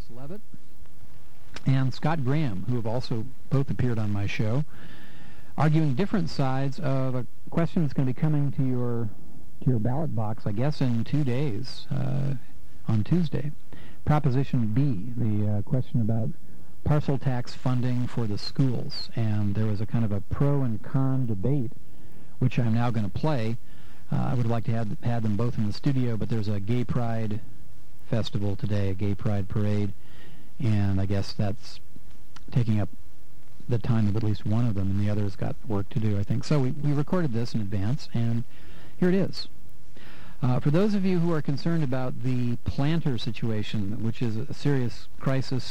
Levitt and Scott Graham, who have also both appeared on my show, arguing different sides of a question that's going to be coming to your ballot box, I guess, in 2 days, on Tuesday. Proposition B, the question about parcel tax funding for the schools. And there was a kind of a pro and con debate, which I'm now going to play. I would like to have had them both in the studio, but there's a gay pride festival today, a gay pride parade, and I guess that's taking up the time of at least one of them, and the other's got work to do, I think. So we recorded this in advance, and here it is. For those of you who are concerned about the planter situation, which is a serious crisis,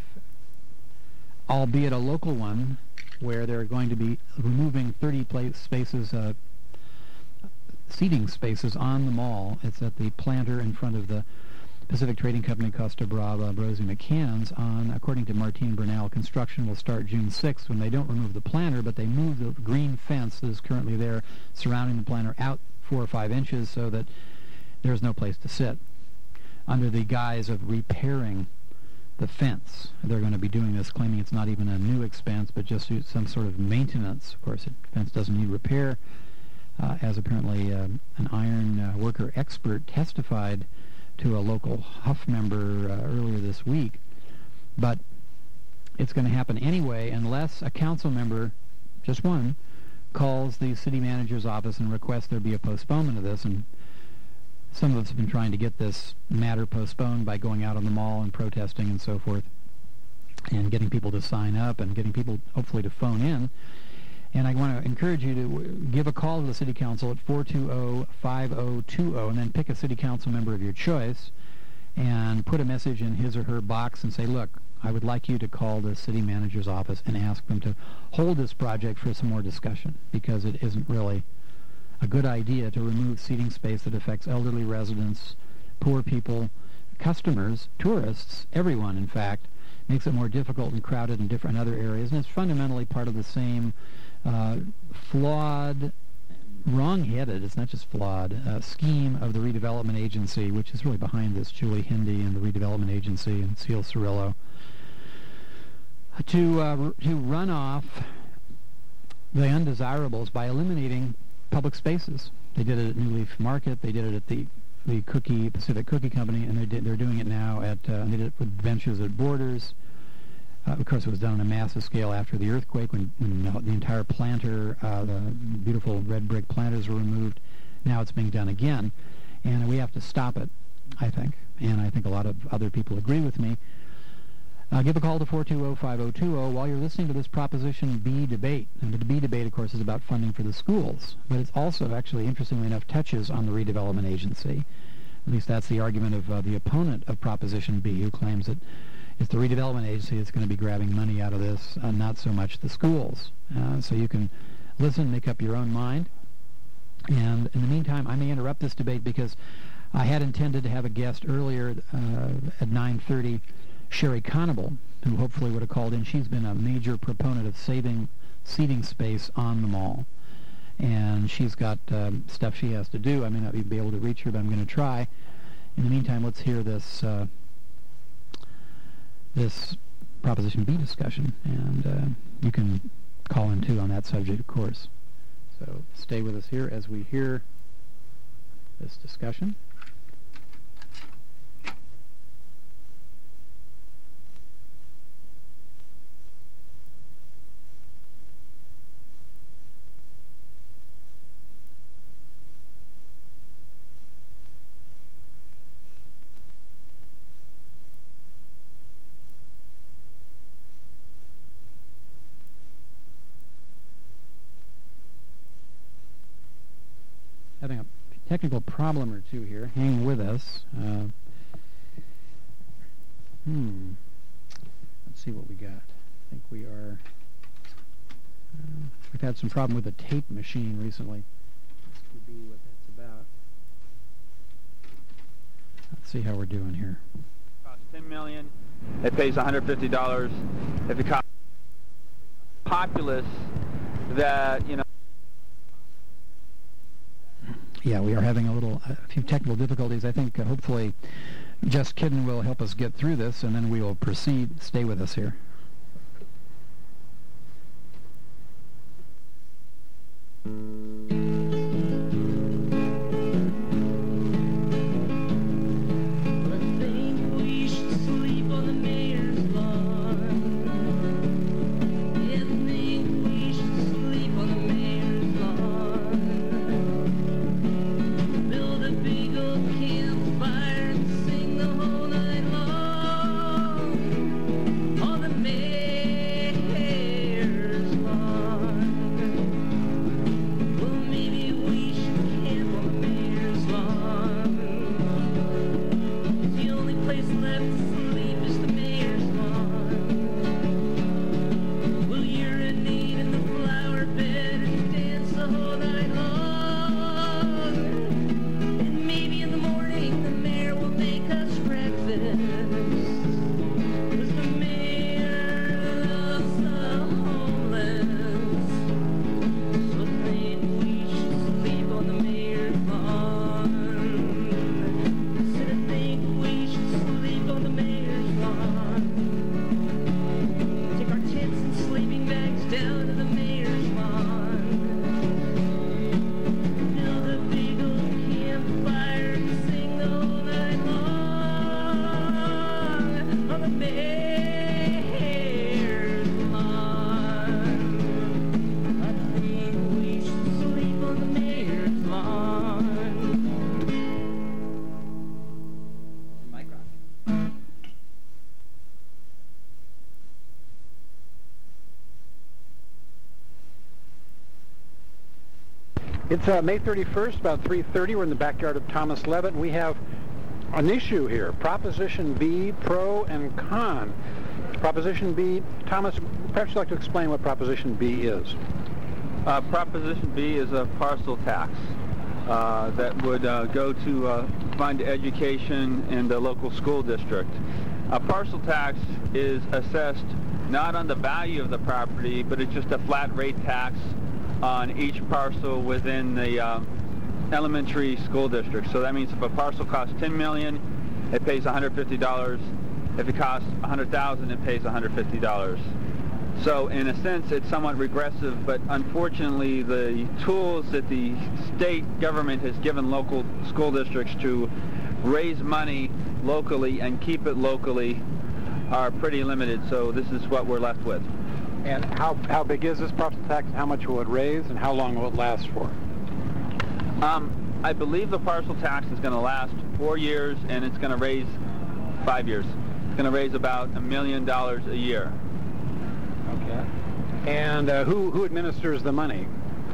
albeit a local one, where they're going to be removing 30 spaces, seating spaces on the mall. It's at the planter in front of the Pacific Trading Company, Costa Brava, Bros. McCann's. According to Martine Bernal, construction will start June 6th when they don't remove the planter, but they move the green fence that is currently there surrounding the planter out 4 or 5 inches so that there's no place to sit. Under the guise of repairing the fence, they're going to be doing this, claiming it's not even a new expense, but just some sort of maintenance. Of course, the fence doesn't need repair, as apparently an iron worker expert testified to a local Huff member earlier this week. But it's going to happen anyway unless a council member, just one, calls the city manager's office and requests there be a postponement of this. And some of us have been trying to get this matter postponed by going out on the mall and protesting and so forth, and getting people to sign up and getting people hopefully to phone in. And I want to encourage you to give a call to the City Council at 420-5020, and then pick a City Council member of your choice and put a message in his or her box and say, look, I would like you to call the City Manager's office and ask them to hold this project for some more discussion, because it isn't really a good idea to remove seating space that affects elderly residents, poor people, customers, tourists, everyone, in fact. Makes it more difficult and crowded in different other areas, and it's fundamentally part of the same flawed, wrong-headed, it's not just flawed, scheme of the redevelopment agency, which is really behind this, Julie Hindi and the redevelopment agency and Seal Cirillo, to run off the undesirables by eliminating public spaces. They did it at New Leaf Market, they did it at the Pacific Cookie Company, and they're doing it now at, they did it with benches at Borders. Of course, it was done on a massive scale after the earthquake when the entire planter, the beautiful red brick planters were removed. Now it's being done again, and we have to stop it, I think. And I think a lot of other people agree with me. Give a call to 420-5020 while you're listening to this Proposition B debate. And the B debate, of course, is about funding for the schools, but it's also actually, interestingly enough, touches on the redevelopment agency. At least that's the argument of the opponent of Proposition B, who claims that it's the redevelopment agency that's going to be grabbing money out of this, not so much the schools. So you can listen, make up your own mind. And in the meantime, I may interrupt this debate because I had intended to have a guest earlier at 9:30, Sherry Conable, who hopefully would have called in. She's been a major proponent of saving seating space on the mall. And she's got stuff she has to do. I may not be able to reach her, but I'm going to try. In the meantime, let's hear this this Proposition B discussion, and you can call in too on that subject, of course. So stay with us here as we hear this discussion. Having a technical problem or two here. Hang with us. Let's see what we got. I think we are... we've had some problem with the tape machine recently. This could be what that's about. Let's see how we're doing here. Costs $10 million. It pays $150. If it costs populace that, you know... Yeah, we are having a few technical difficulties. I think hopefully Jess Kidden will help us get through this, and then we will proceed. Stay with us here. It's May 31st, about 3:30. We're in the backyard of Thomas Leavitt. We have an issue here, Proposition B, pro and con. Proposition B, Thomas, perhaps you'd like to explain what Proposition B is. Proposition B is a parcel tax that would go to fund education in the local school district. A parcel tax is assessed not on the value of the property, but it's just a flat rate tax on each parcel within the elementary school district. So that means if a parcel costs $10 million, it pays $150. If it costs $100,000, it pays $150. So in a sense, it's somewhat regressive, but unfortunately, the tools that the state government has given local school districts to raise money locally and keep it locally are pretty limited. So this is what we're left with. And how big is this parcel tax? How much will it raise, and how long will it last for? I believe the parcel tax is going to last 4 years, and it's going to raise 5 years. It's going to raise about $1 million a year. Okay. And who administers the money?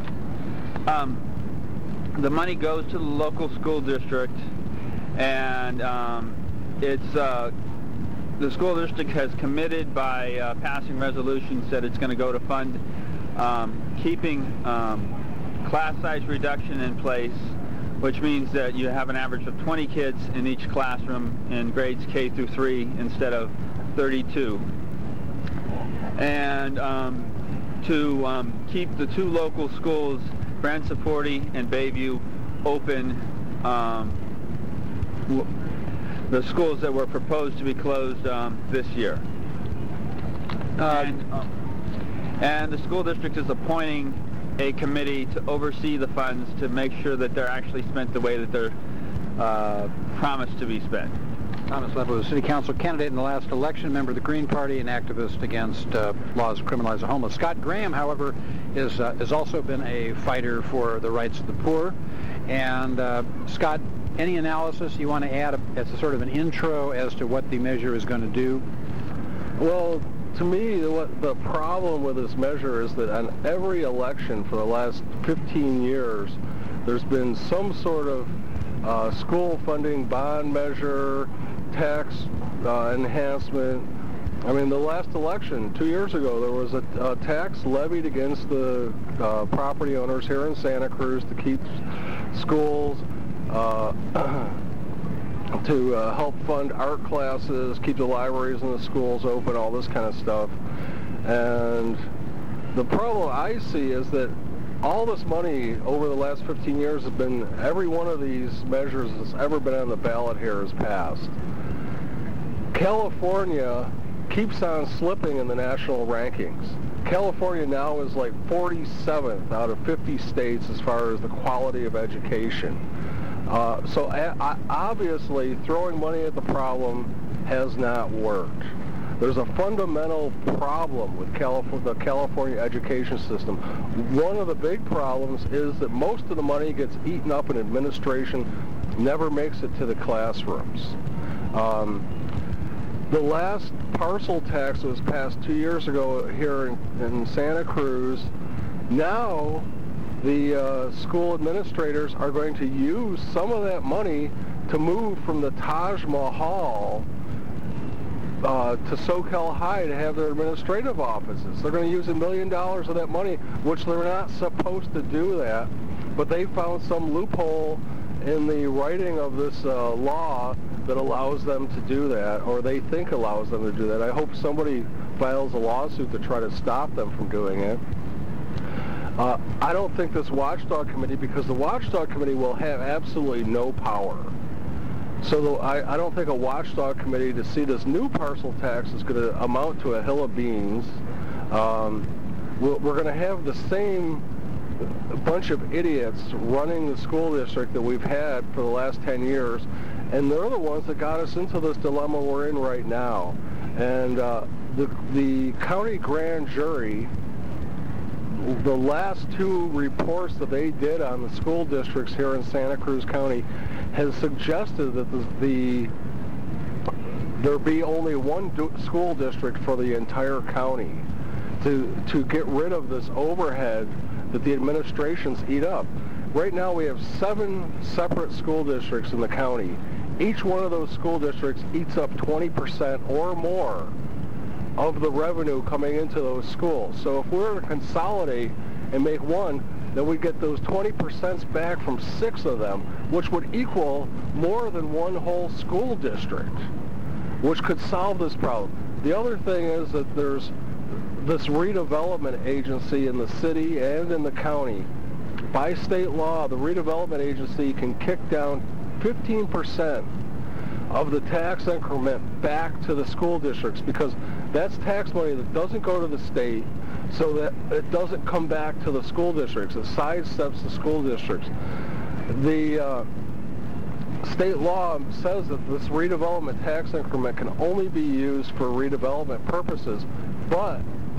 The money goes to the local school district, and the school district has committed by passing resolutions that it's going to go to fund keeping class size reduction in place, which means that you have an average of 20 kids in each classroom in grades K through 3 instead of 32. And to keep the two local schools, Branciforte and Bayview, open, the schools that were proposed to be closed this year. And the school district is appointing a committee to oversee the funds to make sure that they're actually spent the way that they're promised to be spent. Thomas Leavitt was a city council candidate in the last election, member of the Green Party, and activist against laws to criminalize the homeless. Scott Graham, however, has also been a fighter for the rights of the poor. And Scott, any analysis you want to add as a sort of an intro as to what the measure is going to do? Well, to me, the problem with this measure is that on every election for the last 15 years, there's been some sort of school funding bond measure, tax enhancement. I mean, the last election, 2 years ago, there was a tax levied against the property owners here in Santa Cruz to keep schools, to help fund art classes, keep the libraries and the schools open, all this kind of stuff. And the problem I see is that all this money over the last 15 years has been, every one of these measures that's ever been on the ballot here has passed. California keeps on slipping in the national rankings. California now is like 47th out of 50 states as far as the quality of education. So obviously throwing money at the problem has not worked. There's a fundamental problem with the California education system. One of the big problems is that most of the money gets eaten up in administration, never makes it to the classrooms. The last parcel tax was passed 2 years ago here in Santa Cruz. Now the school administrators are going to use some of that money to move from the Taj Mahal to SoCal High to have their administrative offices. They're going to use $1 million of that money, which they're not supposed to do that, but they found some loophole in the writing of this law that allows them to do that, or they think allows them to do that. I hope somebody files a lawsuit to try to stop them from doing it. I don't think this watchdog committee, because the watchdog committee will have absolutely no power. So I don't think a watchdog committee to see this new parcel tax is going to amount to a hill of beans. We're going to have the same bunch of idiots running the school district that we've had for the last 10 years, and they're the ones that got us into this dilemma we're in right now. And the county grand jury, the last two reports that they did on the school districts here in Santa Cruz County has suggested that there be only one school district for the entire county to get rid of this overhead that the administrations eat up. Right now we have 7 separate school districts in the county. Each one of those school districts eats up 20% or more of the revenue coming into those schools. So if we were to consolidate and make one, then we get those 20% back from 6 of them, which would equal more than one whole school district, which could solve this problem. The other thing is that there's this redevelopment agency in the city and in the county. By state law, the redevelopment agency can kick down 15% of the tax increment back to the school districts, because that's tax money that doesn't go to the state, so that it doesn't come back to the school districts. It sidesteps the school districts. The state law says that this redevelopment tax increment can only be used for redevelopment purposes, but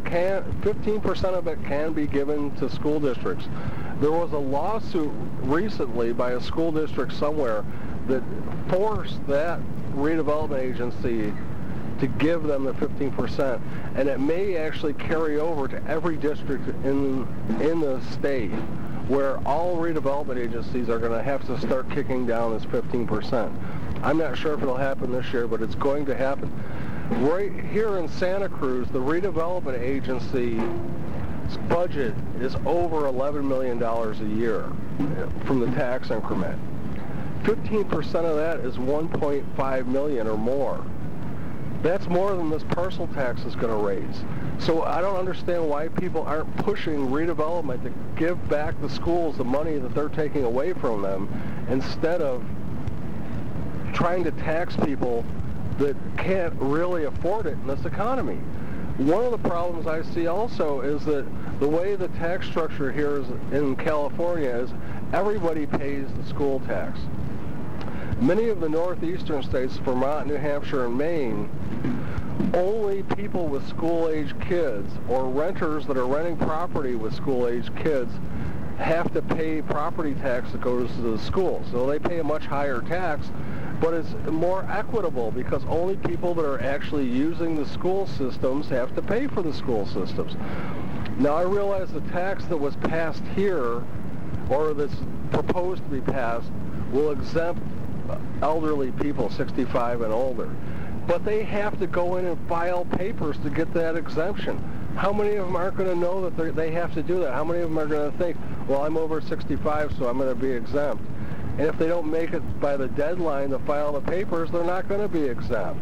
15% of it can be given to school districts. There was a lawsuit recently by a school district somewhere that forced that redevelopment agency to give them the 15%, and it may actually carry over to every district in the state, where all redevelopment agencies are going to have to start kicking down this 15%. I'm not sure if it'll happen this year, but it's going to happen. Right here in Santa Cruz, the redevelopment agency's budget is over $11 million a year from the tax increment. 15% of that is $1.5 million or more. That's more than this parcel tax is going to raise. So I don't understand why people aren't pushing redevelopment to give back the schools the money that they're taking away from them, instead of trying to tax people that can't really afford it in this economy. One of the problems I see also is that the way the tax structure here is in California is everybody pays the school tax. Many of the northeastern states, Vermont, New Hampshire, and Maine, only people with school-age kids or renters that are renting property with school-age kids have to pay property tax that goes to the school. So they pay a much higher tax, but it's more equitable because only people that are actually using the school systems have to pay for the school systems. Now I realize the tax that was passed here, or that's proposed to be passed, will exempt elderly people 65 and older. But they have to go in and file papers to get that exemption. How many of them aren't going to know that they have to do that? How many of them are going to think, well, I'm over 65, so I'm going to be exempt? And if they don't make it by the deadline to file the papers, they're not going to be exempt.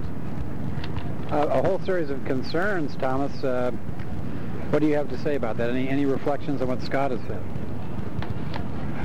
A whole series of concerns, Thomas. What do you have to say about that? Any reflections on what Scott has said?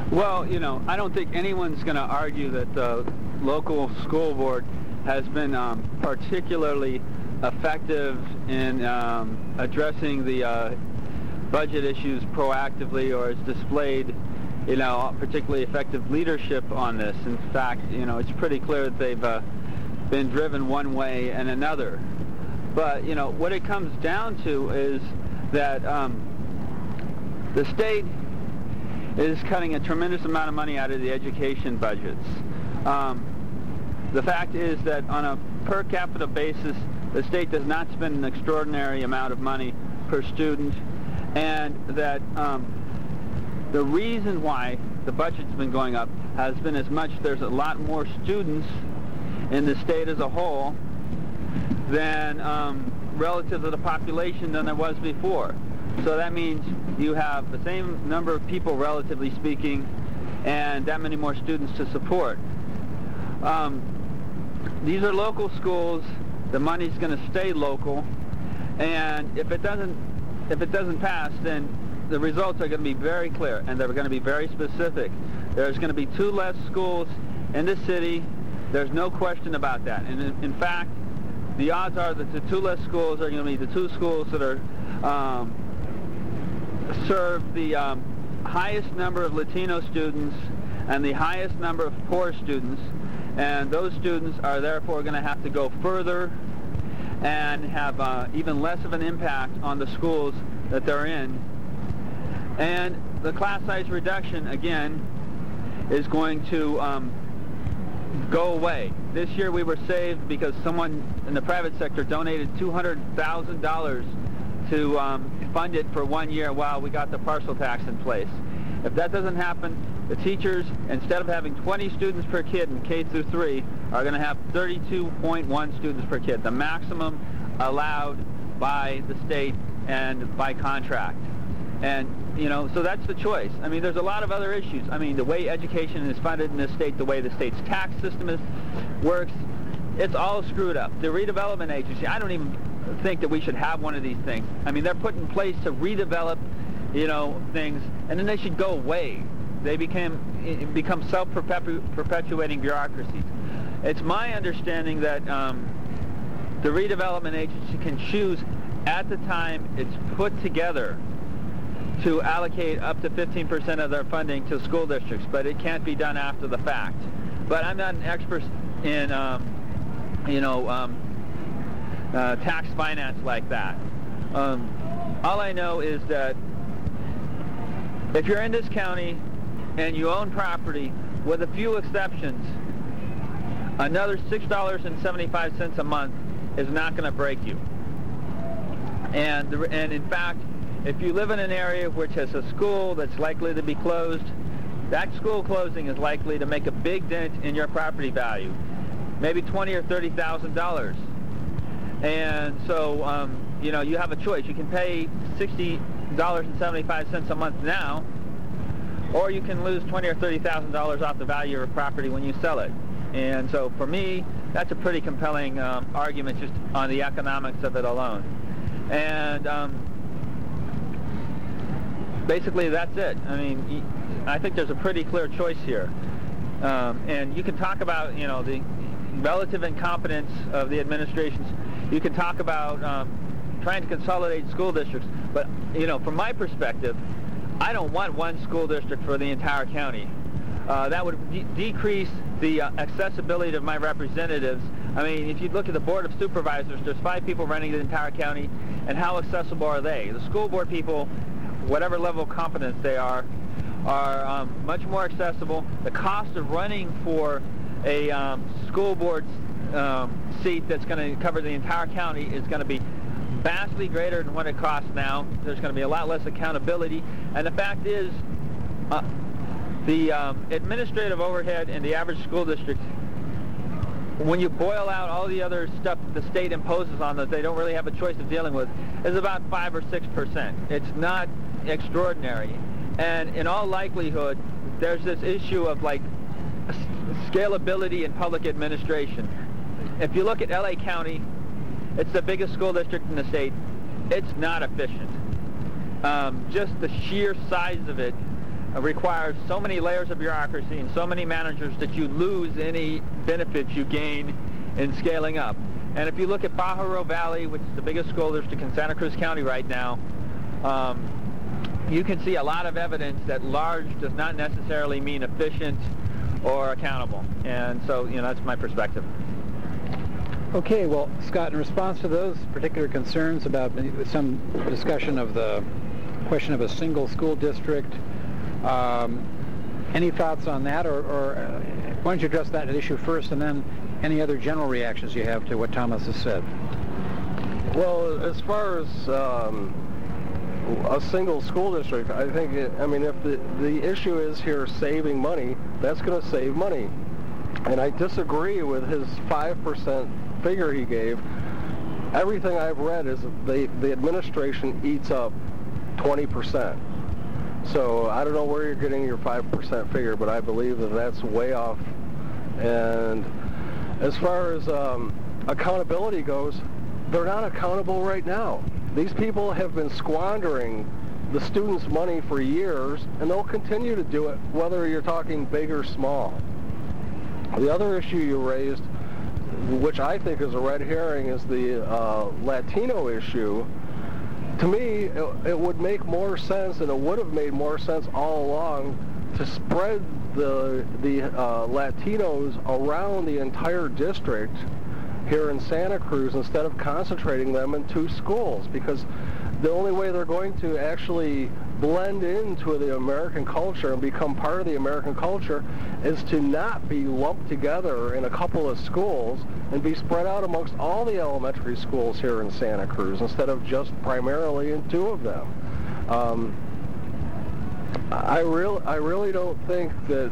Well, you know, I don't think anyone's going to argue that the local school board has been particularly effective in addressing the budget issues proactively, or has displayed, you know, particularly effective leadership on this. In fact, you know, it's pretty clear that they've been driven one way and another. But, you know, what it comes down to is that the state is cutting a tremendous amount of money out of the education budgets. The fact is that on a per capita basis, the state does not spend an extraordinary amount of money per student, and that the reason why the budget's been going up has been as much there's a lot more students in the state as a whole than relative to the population than there was before. So that means you have the same number of people, relatively speaking, and that many more students to support. These are local schools. The money's going to stay local, and if it doesn't pass, then the results are going to be very clear, and they're going to be very specific. There's going to be 2 less schools in the city. There's no question about that. And in fact, the odds are that the 2 less schools are going to be the 2 schools that are serve the highest number of Latino students and the highest number of poor students, and those students are therefore going to have to go further and have even less of an impact on the schools that they're in. And the class size reduction, again, is going to go away. This year we were saved because someone in the private sector donated $200,000 to fund it for 1 year while we got the parcel tax in place. If that doesn't happen, the teachers, instead of having 20 students per kid in K through 3, are going to have 32.1 students per kid, the maximum allowed by the state and by contract. And, you know, so that's the choice. I mean, there's a lot of other issues. I mean, the way education is funded in this state, the way the state's tax system works, it's all screwed up. The redevelopment agency, I don't even think that we should have one of these things. I mean, they're put in place to redevelop, you know, things, and then they should go away. They become self-perpetuating bureaucracies. It's my understanding that the redevelopment agency can choose at the time it's put together to allocate up to 15% of their funding to school districts, but it can't be done after the fact. But I'm not an expert in, tax finance like that. All I know is that if you're in this county and you own property, with a few exceptions, another $6.75 a month is not going to break you. And in fact, if you live in an area which has a school that's likely to be closed, that school closing is likely to make a big dent in your property value, maybe $20,000 or $30,000. And so, you know, you have a choice. You can pay $60.75 a month now, or you can lose $20,000 or $30,000 off the value of a property when you sell it. And so, for me, that's a pretty compelling argument just on the economics of it alone. And basically, that's it. I mean, I think there's a pretty clear choice here. And you can talk about, you know, the relative incompetence of the administrations. You can talk about trying to consolidate school districts. But, you know, from my perspective, I don't want one school district for the entire county. That would decrease the accessibility of my representatives. I mean, if you look at the Board of Supervisors, there's 5 people running the entire county, and how accessible are they? The school board people, whatever level of competence they are much more accessible. The cost of running for a school board seat that's going to cover the entire county is going to be vastly greater than what it costs now. There's going to be a lot less accountability. And the fact is, the administrative overhead in the average school district, when you boil out all the other stuff that the state imposes on that they don't really have a choice of dealing with, is about 5 or 6%. It's not extraordinary. And in all likelihood, there's this issue of like scalability in public administration. If you look at LA County, it's the biggest school district in the state. It's not efficient. Just the sheer size of it requires so many layers of bureaucracy and so many managers that you lose any benefits you gain in scaling up. And if you look at Pajaro Valley, which is the biggest school district in Santa Cruz County right now, you can see a lot of evidence that large does not necessarily mean efficient or accountable. And so, that's my perspective. Okay, well, Scott, in response to those particular concerns about some discussion of the question of a single school district, any thoughts on that, or why don't you address that issue first, and then any other general reactions you have to what Thomas has said? Well, as far as a single school district, I think, if the issue is here saving money, that's going to save money. And I disagree with his 5% figure he gave. Everything I've read is the administration eats up 20%. So I don't know where you're getting your 5% figure, but I believe that that's way off. And as far as accountability goes, they're not accountable right now. These people have been squandering the students' money for years, and they'll continue to do it whether you're talking big or small. The other issue you raised, which I think is a red herring, is the Latino issue. To me, it would make more sense, and it would have made more sense all along, to spread the Latinos around the entire district here in Santa Cruz instead of concentrating them in 2 schools, because the only way they're going to actually blend into the American culture and become part of the American culture is to not be lumped together in a couple of schools and be spread out amongst all the elementary schools here in Santa Cruz instead of just primarily in 2 of them. I really don't think that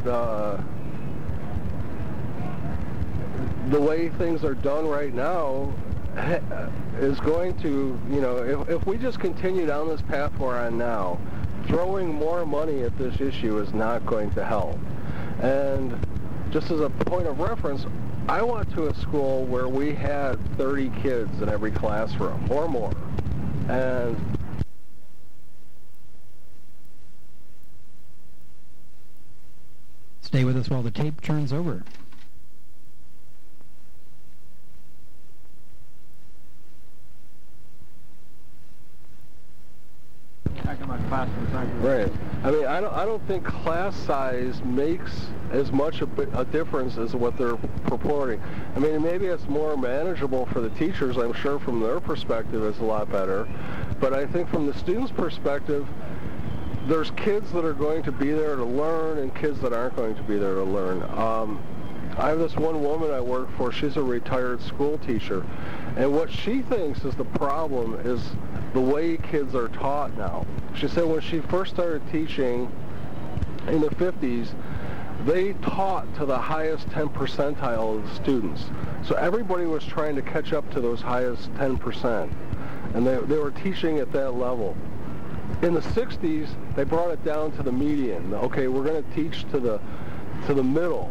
the way things are done right now is going to, if we just continue down this path we're on now, throwing more money at this issue is not going to help. And just as a point of reference, I went to a school where we had 30 kids in every classroom or more. And stay with us while the tape turns over. Right. I don't think class size makes as much a difference as what they're purporting. Maybe it's more manageable for the teachers. I'm sure from their perspective it's a lot better. But I think from the students' perspective, there's kids that are going to be there to learn and kids that aren't going to be there to learn. I have this one woman I work for. She's a retired school teacher. And what she thinks is the problem is the way kids are taught now. She said when she first started teaching in the 50s, they taught to the highest 10 percentile of the students. So everybody was trying to catch up to those highest 10%. And they were teaching at that level. In the 60s, they brought it down to the median. Okay, we're going to teach to the middle.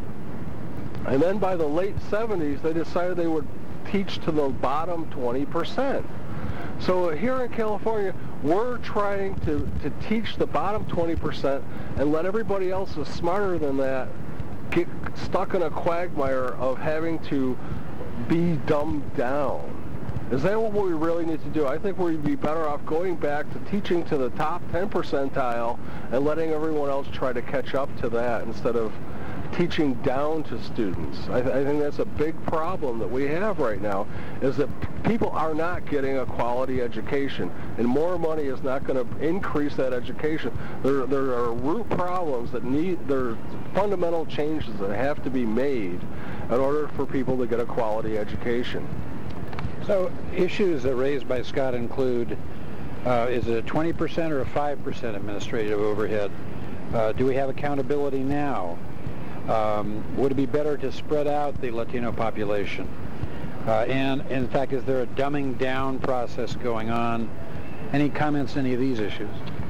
And then by the late 70s, they decided they would teach to the bottom 20%. So here in California, we're trying to teach the bottom 20% and let everybody else who's smarter than that get stuck in a quagmire of having to be dumbed down. Is that what we really need to do? I think we'd be better off going back to teaching to the top 10 percentile and letting everyone else try to catch up to that instead of teaching down to students. I think that's a big problem that we have right now, is that people are not getting a quality education, and more money is not going to increase that education. There are root problems that there are fundamental changes that have to be made in order for people to get a quality education. So issues that raised by Scott include, is it a 20% or a 5% administrative overhead? Do we have accountability now? Would it be better to spread out the Latino population? And in fact, is there a dumbing down process going on? Any comments on any of these issues?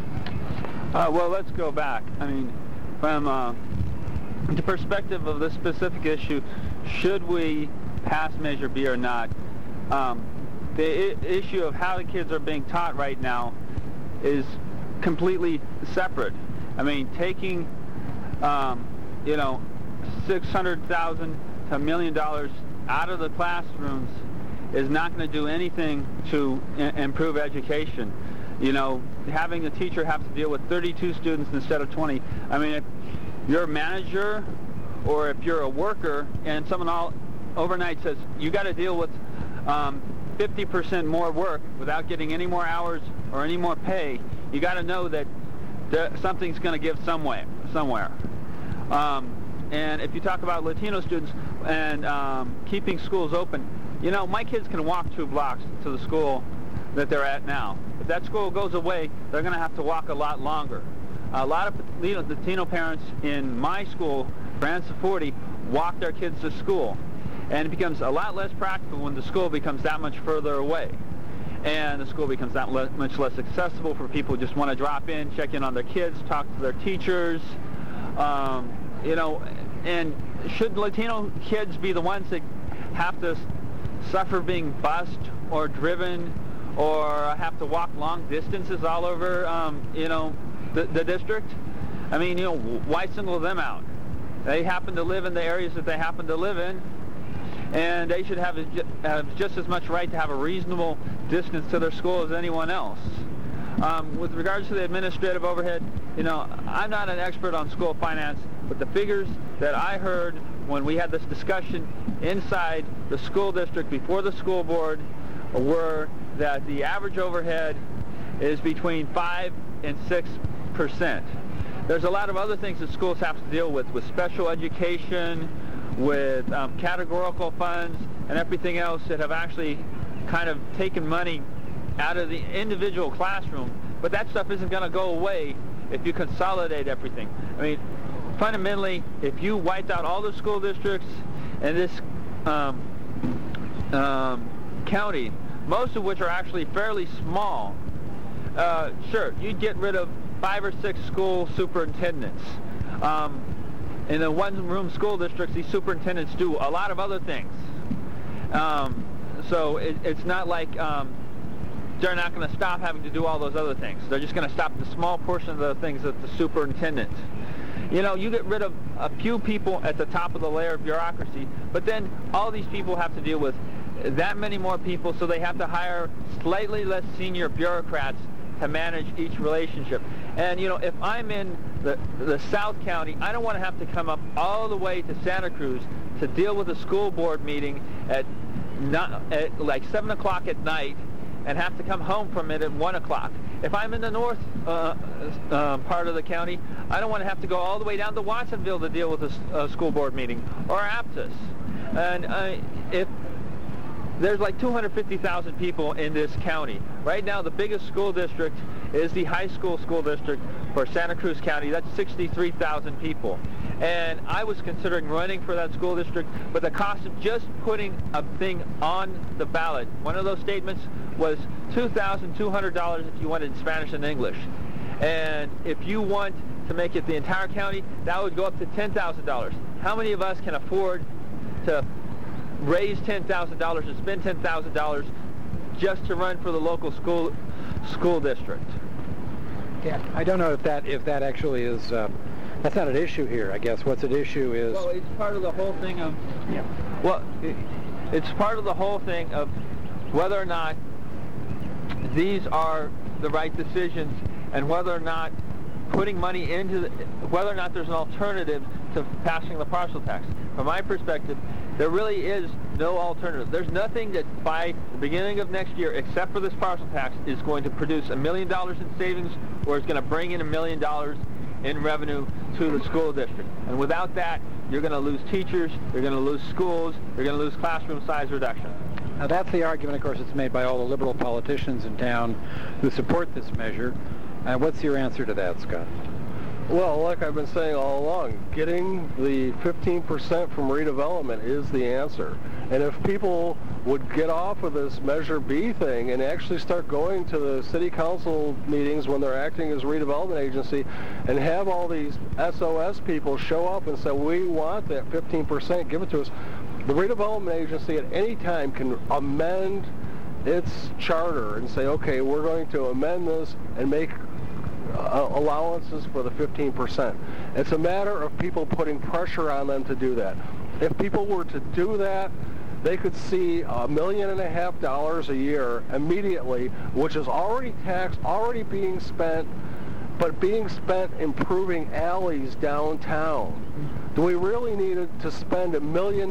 Well, let's go back. From the perspective of this specific issue, should we pass Measure B or not? The issue of how the kids are being taught right now is completely separate. I mean, taking, you know, $600,000 to $1 million out of the classrooms is not going to do anything to improve education. You know, having a teacher have to deal with 32 students instead of 20. I mean, if you're a manager or if you're a worker and someone all overnight says you got to deal with 50% more work without getting any more hours or any more pay, you got to know that something's going to give somewhere. And if you talk about Latino students and keeping schools open, you know, my kids can walk 2 blocks to the school that they're at now. If that school goes away, they're going to have to walk a lot longer. A lot of Latino parents in my school, Branson 40, walk their kids to school. And it becomes a lot less practical when the school becomes that much further away. And the school becomes that much less accessible for people who just want to drop in, check in on their kids, talk to their teachers. You know, and should Latino kids be the ones that have to suffer being bused or driven or have to walk long distances all over, you know, the district? I mean, you know, why single them out? They happen to live in the areas that they happen to live in, and they should have just as much right to have a reasonable distance to their school as anyone else. With regards to the administrative overhead, you know, I'm not an expert on school finance, but the figures that I heard when we had this discussion inside the school district before the school board were that the average overhead is between 5 and 6%. There's a lot of other things that schools have to deal with special education, with categorical funds, and everything else that have actually kind of taken money out of the individual classroom. But that stuff isn't going to go away if you consolidate everything. I mean, fundamentally, if you wiped out all the school districts in this county, most of which are actually fairly small, sure, you'd get rid of 5 or 6 school superintendents. In the one-room school districts, these superintendents do a lot of other things. So it's not like they're not going to stop having to do all those other things. They're just going to stop the small portion of the things that the superintendent. You know, you get rid of a few people at the top of the layer of bureaucracy, but then all these people have to deal with that many more people, so they have to hire slightly less senior bureaucrats to manage each relationship. And, you know, if I'm in the South County, I don't want to have to come up all the way to Santa Cruz to deal with a school board meeting at like 7 o'clock at night and have to come home from it at 1 o'clock. If I'm in the north part of the county, I don't want to have to go all the way down to Watsonville to deal with a school board meeting, or Aptos. And if there's like 250,000 people in this county. Right now, the biggest school district is the high school district for Santa Cruz County. That's 63,000 people. And I was considering running for that school district, but the cost of just putting a thing on the ballot, one of those statements was $2,200 if you wanted Spanish and English. And if you want to make it the entire county, that would go up to $10,000. How many of us can afford to raise $10,000 and spend $10,000 just to run for the local school district? Yeah, I don't know if that actually is. That's not an issue here. I guess what's at issue is. Well, it's part of the whole thing of. Yeah. Well, it's part of the whole thing of whether or not these are the right decisions, and whether or not putting money into whether or not there's an alternative to passing the parcel tax. From my perspective, there really is no alternative. There's nothing that by the beginning of next year, except for this parcel tax, is going to produce $1 million in savings or is going to bring in $1 million in revenue to the school district. And without that, you're going to lose teachers, you're going to lose schools, you're going to lose classroom size reduction. Now that's the argument, of course, that's made by all the liberal politicians in town who support this measure. What's your answer to that, Scott? Well, like I've been saying all along, getting the 15% from redevelopment is the answer. And if people would get off of this Measure B thing and actually start going to the city council meetings when they're acting as a redevelopment agency and have all these SOS people show up and say, we want that 15%, give it to us. The redevelopment agency at any time can amend its charter and say, okay, we're going to amend this and make allowances for the 15%. It's a matter of people putting pressure on them to do that. If people were to do that, they could see $1.5 million a year immediately, which is already taxed, already being spent, but being spent improving alleys downtown. Do we really need to spend $1 million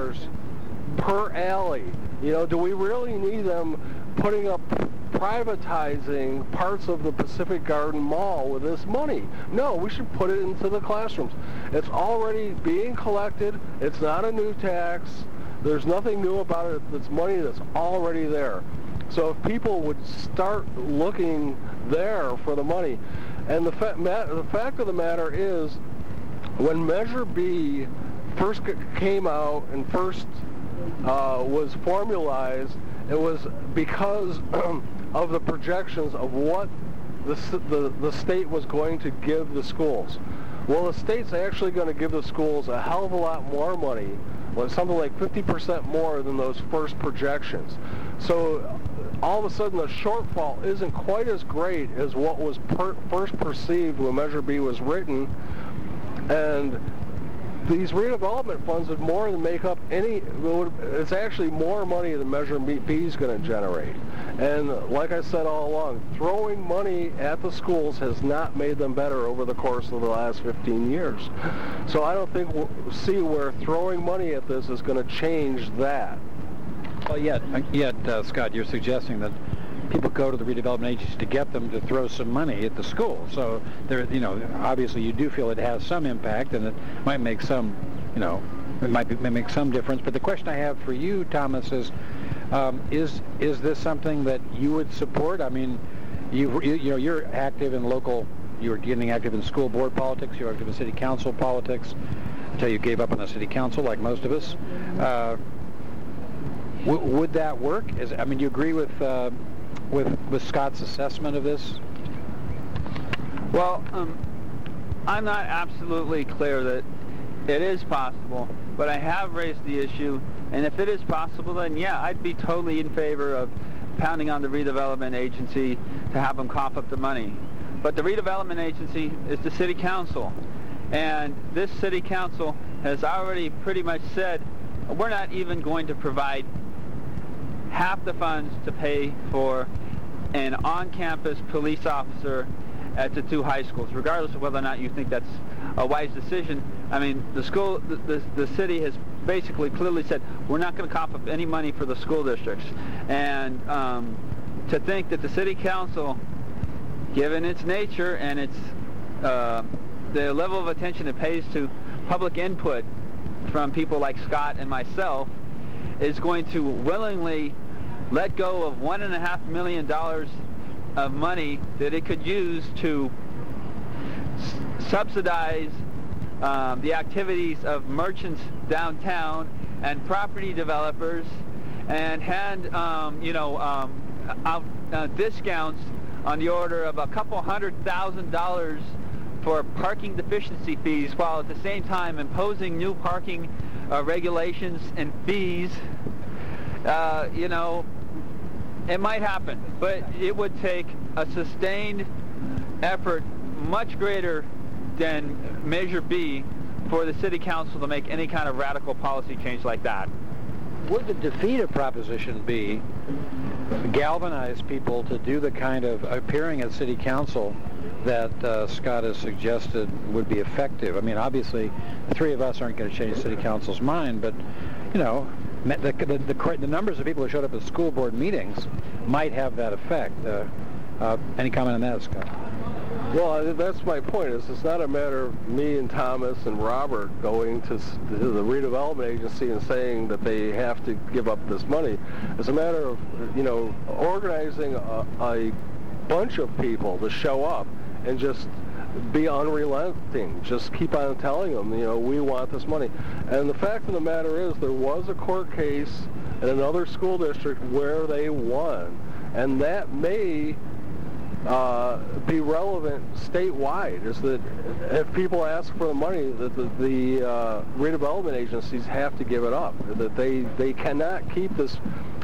per alley? You know, do we really need them putting up, privatizing parts of the Pacific Garden Mall with this money? No, we should put it into the classrooms. It's already being collected. It's not a new tax. There's nothing new about it. It's money that's already there. So if people would start looking there for the money, and the fact of the matter is, when Measure B first came out and first was formalized, it was because of the projections of what the state was going to give the schools. Well, the state's actually going to give the schools a hell of a lot more money, something like 50% more than those first projections. So all of a sudden the shortfall isn't quite as great as what was first perceived when Measure B was written, and these redevelopment funds would more than make up it's actually more money than Measure B is going to generate. And like I said all along, throwing money at the schools has not made them better over the course of the last 15 years. So I don't think we'll see where throwing money at this is going to change that. Well, yet, Scott, you're suggesting that people go to the redevelopment agency to get them to throw some money at the school. So there, obviously you do feel it has some impact, and it might make some, it might make some difference. But the question I have for you, Thomas, is this something that you would support? I mean, you're active in local, you're getting active in school board politics, you're active in city council politics until you gave up on the city council, like most of us. Would that work? Do you agree with Scott's assessment of this? Well, I'm not absolutely clear that it is possible, but I have raised the issue, and if it is possible, then yeah, I'd be totally in favor of pounding on the redevelopment agency to have them cough up the money. But the redevelopment agency is the city council, and this city council has already pretty much said we're not even going to provide half the funds to pay for an on-campus police officer at the two high schools, regardless of whether or not you think that's a wise decision. I mean, the city has basically clearly said we're not going to cough up any money for the school districts. And to think that the city council, given its nature and its the level of attention it pays to public input from people like Scott and myself, is going to willingly let go of $1.5 million of money that it could use to subsidize the activities of merchants downtown and property developers, and hand out discounts on the order of a couple $100,000 for parking deficiency fees, while at the same time imposing new parking regulations and fees. It might happen, but it would take a sustained effort much greater than Measure B for the city council to make any kind of radical policy change like that. Would the defeat of Proposition B galvanize people to do the kind of appearing at city council that Scott has suggested would be effective? I mean, obviously, the three of us aren't going to change city council's mind, but, the numbers of people who showed up at school board meetings might have that effect. Any comment on that, Scott? Well, that's my point. It's not a matter of me and Thomas and Robert going to the redevelopment agency and saying that they have to give up this money. It's a matter of, organizing a bunch of people to show up and just be unrelenting. Just keep on telling them, we want this money. And the fact of the matter is, there was a court case in another school district where they won, and that may be relevant statewide. Is that if people ask for the money, that the redevelopment agencies have to give it up. That they cannot keep this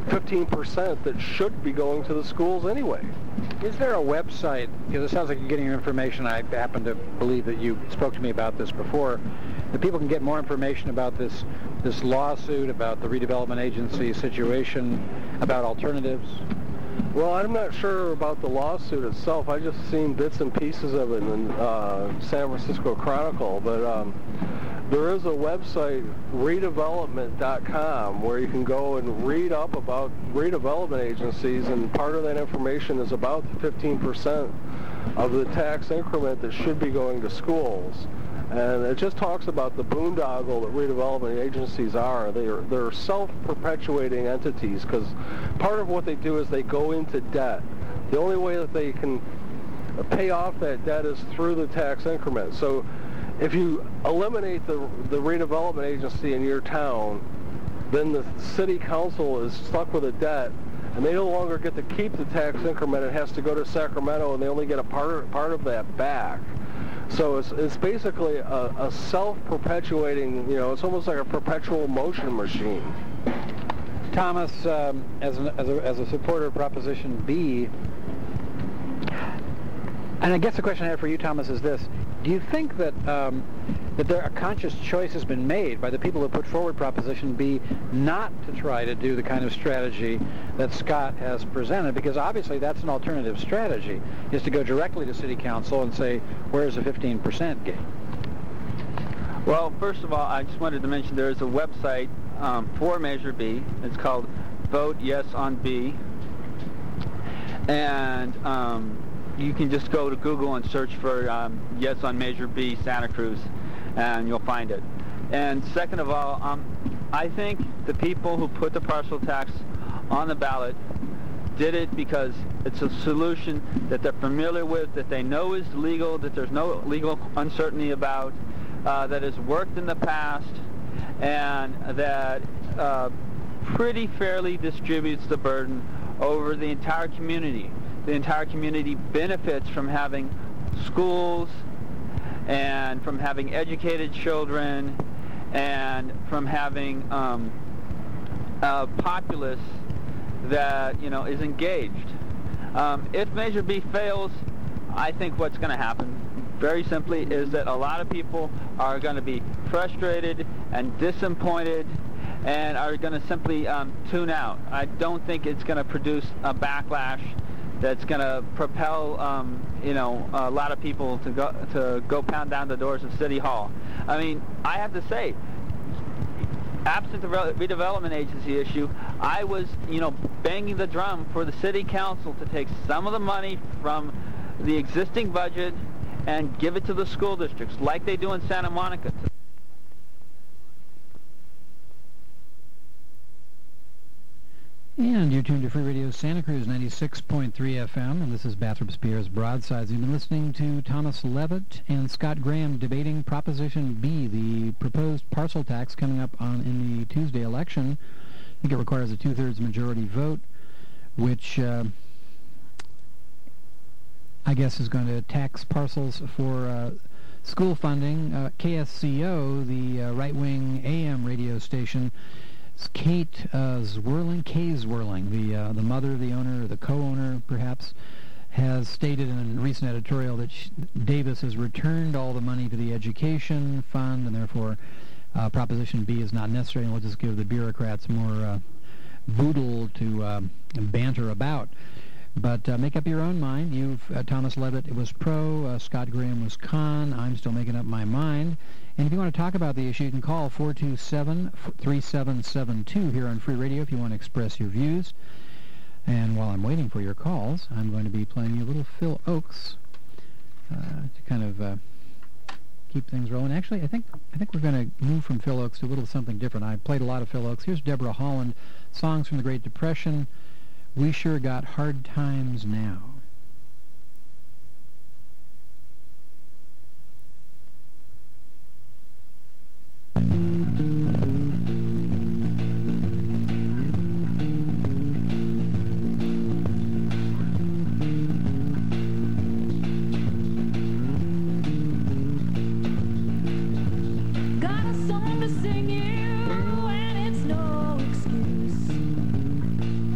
15% that should be going to the schools anyway. Is there a website, because it sounds like you're getting your information, I happen to believe that you spoke to me about this before, that people can get more information about this lawsuit, about the redevelopment agency situation, about alternatives? Well, I'm not sure about the lawsuit itself. I just seen bits and pieces of it in San Francisco Chronicle, but there is a website, redevelopment.com, where you can go and read up about redevelopment agencies, and part of that information is about the 15% of the tax increment that should be going to schools. And it just talks about the boondoggle that redevelopment agencies are. They're self-perpetuating entities, because part of what they do is they go into debt. The only way that they can pay off that debt is through the tax increment. So if you eliminate the redevelopment agency in your town, then the city council is stuck with a debt, and they no longer get to keep the tax increment. It has to go to Sacramento, and they only get a part of that back. So it's basically a self-perpetuating, it's almost like a perpetual motion machine. Thomas, as a supporter of Proposition B, and I guess the question I have for you, Thomas, is this: do you think that that a conscious choice has been made by the people who put forward Proposition B not to try to do the kind of strategy that Scott has presented? Because obviously that's an alternative strategy, is to go directly to City Council and say, where's the 15% gain? Well, first of all, I just wanted to mention there is a website for Measure B. It's called Vote Yes on B. And you can just go to Google and search for Yes on Measure B Santa Cruz, and you'll find it. And second of all, I think the people who put the parcel tax on the ballot did it because it's a solution that they're familiar with, that they know is legal, that there's no legal uncertainty about, that has worked in the past, and that pretty fairly distributes the burden over the entire community. The entire community benefits from having schools and from having educated children and from having a populace that is engaged. If Measure B fails, I think what's going to happen very simply is that a lot of people are going to be frustrated and disappointed and are going to simply tune out. I don't think it's going to produce a backlash that's going to propel, a lot of people to go pound down the doors of City Hall. I mean, I have to say, absent the redevelopment agency issue, I was, banging the drum for the City Council to take some of the money from the existing budget and give it to the school districts, like they do in Santa Monica. And you're tuned to Free Radio Santa Cruz 96.3 FM, and this is Bathrop Spears Broadsides. You've been listening to Thomas Levitt and Scott Graham debating Proposition B, the proposed parcel tax coming up in the Tuesday election. I think it requires a 2/3 majority vote, which I guess is going to tax parcels for school funding. KSCO, the right-wing AM radio station, Kate Zwerling, the mother, the owner, the co-owner perhaps, has stated in a recent editorial that Davis has returned all the money to the education fund, and therefore Proposition B is not necessary, and we'll just give the bureaucrats more boodle to banter about. But make up your own mind. Thomas Levitt was pro, Scott Graham was con. I'm still making up my mind. And if you want to talk about the issue, you can call 427-3772 here on Free Radio if you want to express your views. And while I'm waiting for your calls, I'm going to be playing you a little Phil Oakes to kind of keep things rolling. Actually, I think we're going to move from Phil Oakes to a little something different. I played a lot of Phil Oakes. Here's Deborah Holland, songs from the Great Depression. We sure got hard times now. Got a song to sing you, and it's no excuse.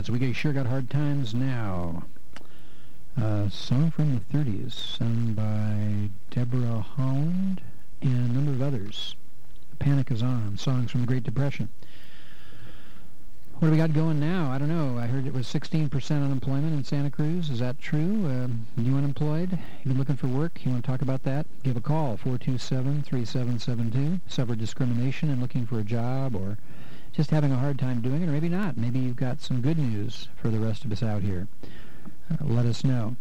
That's We Sure Got Hard Times Now. Song from the 30s, sung by Deborah Holland and a number of others. Panic Is On, songs from the Great Depression. What do we got going now? I don't know. I heard it was 16% unemployment in Santa Cruz. Is that true? You unemployed? You been looking for work? You want to talk about that? Give a call, 427-3772. Suffer discrimination and looking for a job, or just having a hard time doing it, or maybe not. Maybe you've got some good news for the rest of us out here. Let us know.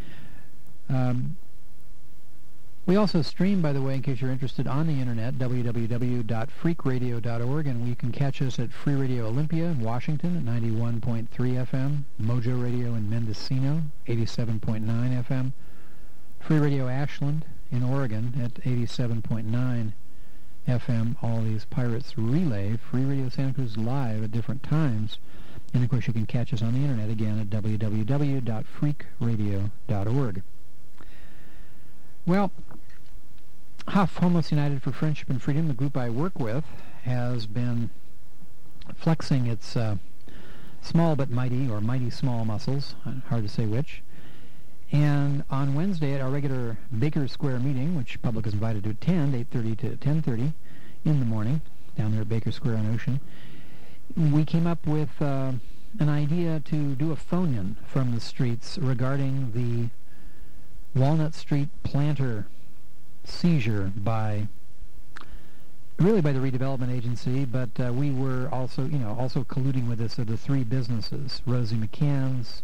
We also stream, by the way, in case you're interested, on the internet, www.freakradio.org, and you can catch us at Free Radio Olympia in Washington at 91.3 FM, Mojo Radio in Mendocino, 87.9 FM, Free Radio Ashland in Oregon at 87.9 FM. All these pirates relay Free Radio Santa Cruz live at different times. And, of course, you can catch us on the internet again at www.freakradio.org. Well, Huff, Homeless United for Friendship and Freedom, the group I work with, has been flexing its small but mighty, or mighty small muscles, hard to say which. And on Wednesday at our regular Baker Square meeting, which public is invited to attend, 8:30 to 10:30 in the morning, down there at Baker Square on Ocean, we came up with an idea to do a phone-in from the streets regarding the Walnut Street planter seizure by the redevelopment agency, but we were also colluding with this. The three businesses, Rosie McCann's,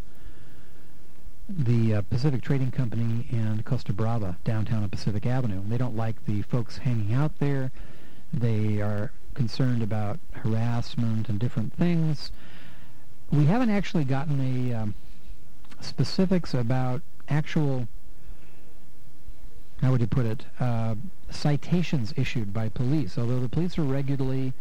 the Pacific Trading Company, and Costa Brava downtown on Pacific Avenue. They don't like the folks hanging out there. They are concerned about harassment and different things. We haven't actually gotten a specifics about actual, how would you put it, citations issued by police, although the police are regularly,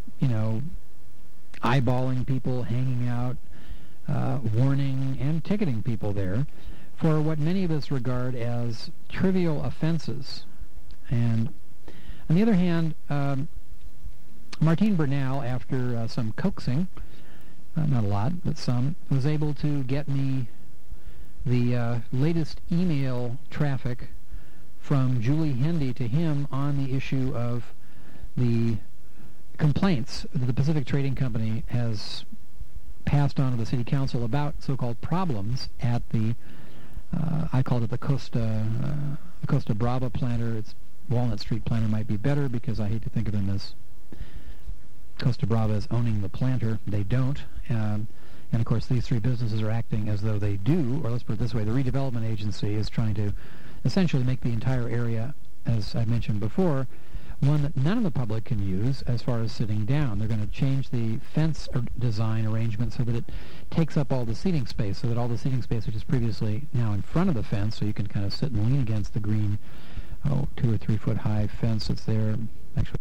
eyeballing people hanging out, warning and ticketing people there for what many of us regard as trivial offenses. And on the other hand, Martine Bernal, after some coaxing, not a lot, but some, was able to get me the latest email traffic from Julie Hendy to him on the issue of the complaints that the Pacific Trading Company has passed on to the City Council about so-called problems at the, I called it the Costa Brava planter. It's Walnut Street planter might be better because I hate to think of them as Costa Brava as owning the planter. They don't. And of course, these three businesses are acting as though they do, or let's put it this way, the redevelopment agency is trying to essentially make the entire area, as I mentioned before, one that none of the public can use as far as sitting down. They're going to change the fence design arrangement so that it takes up all the seating space, so that all the seating space, which is previously now in front of the fence, so you can kind of sit and lean against the green, 2 or 3 foot high fence that's there. Actually,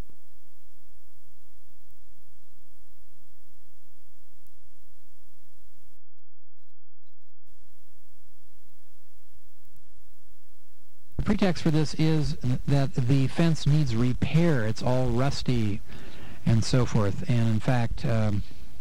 the pretext for this is that the fence needs repair. It's all rusty and so forth. And in fact, a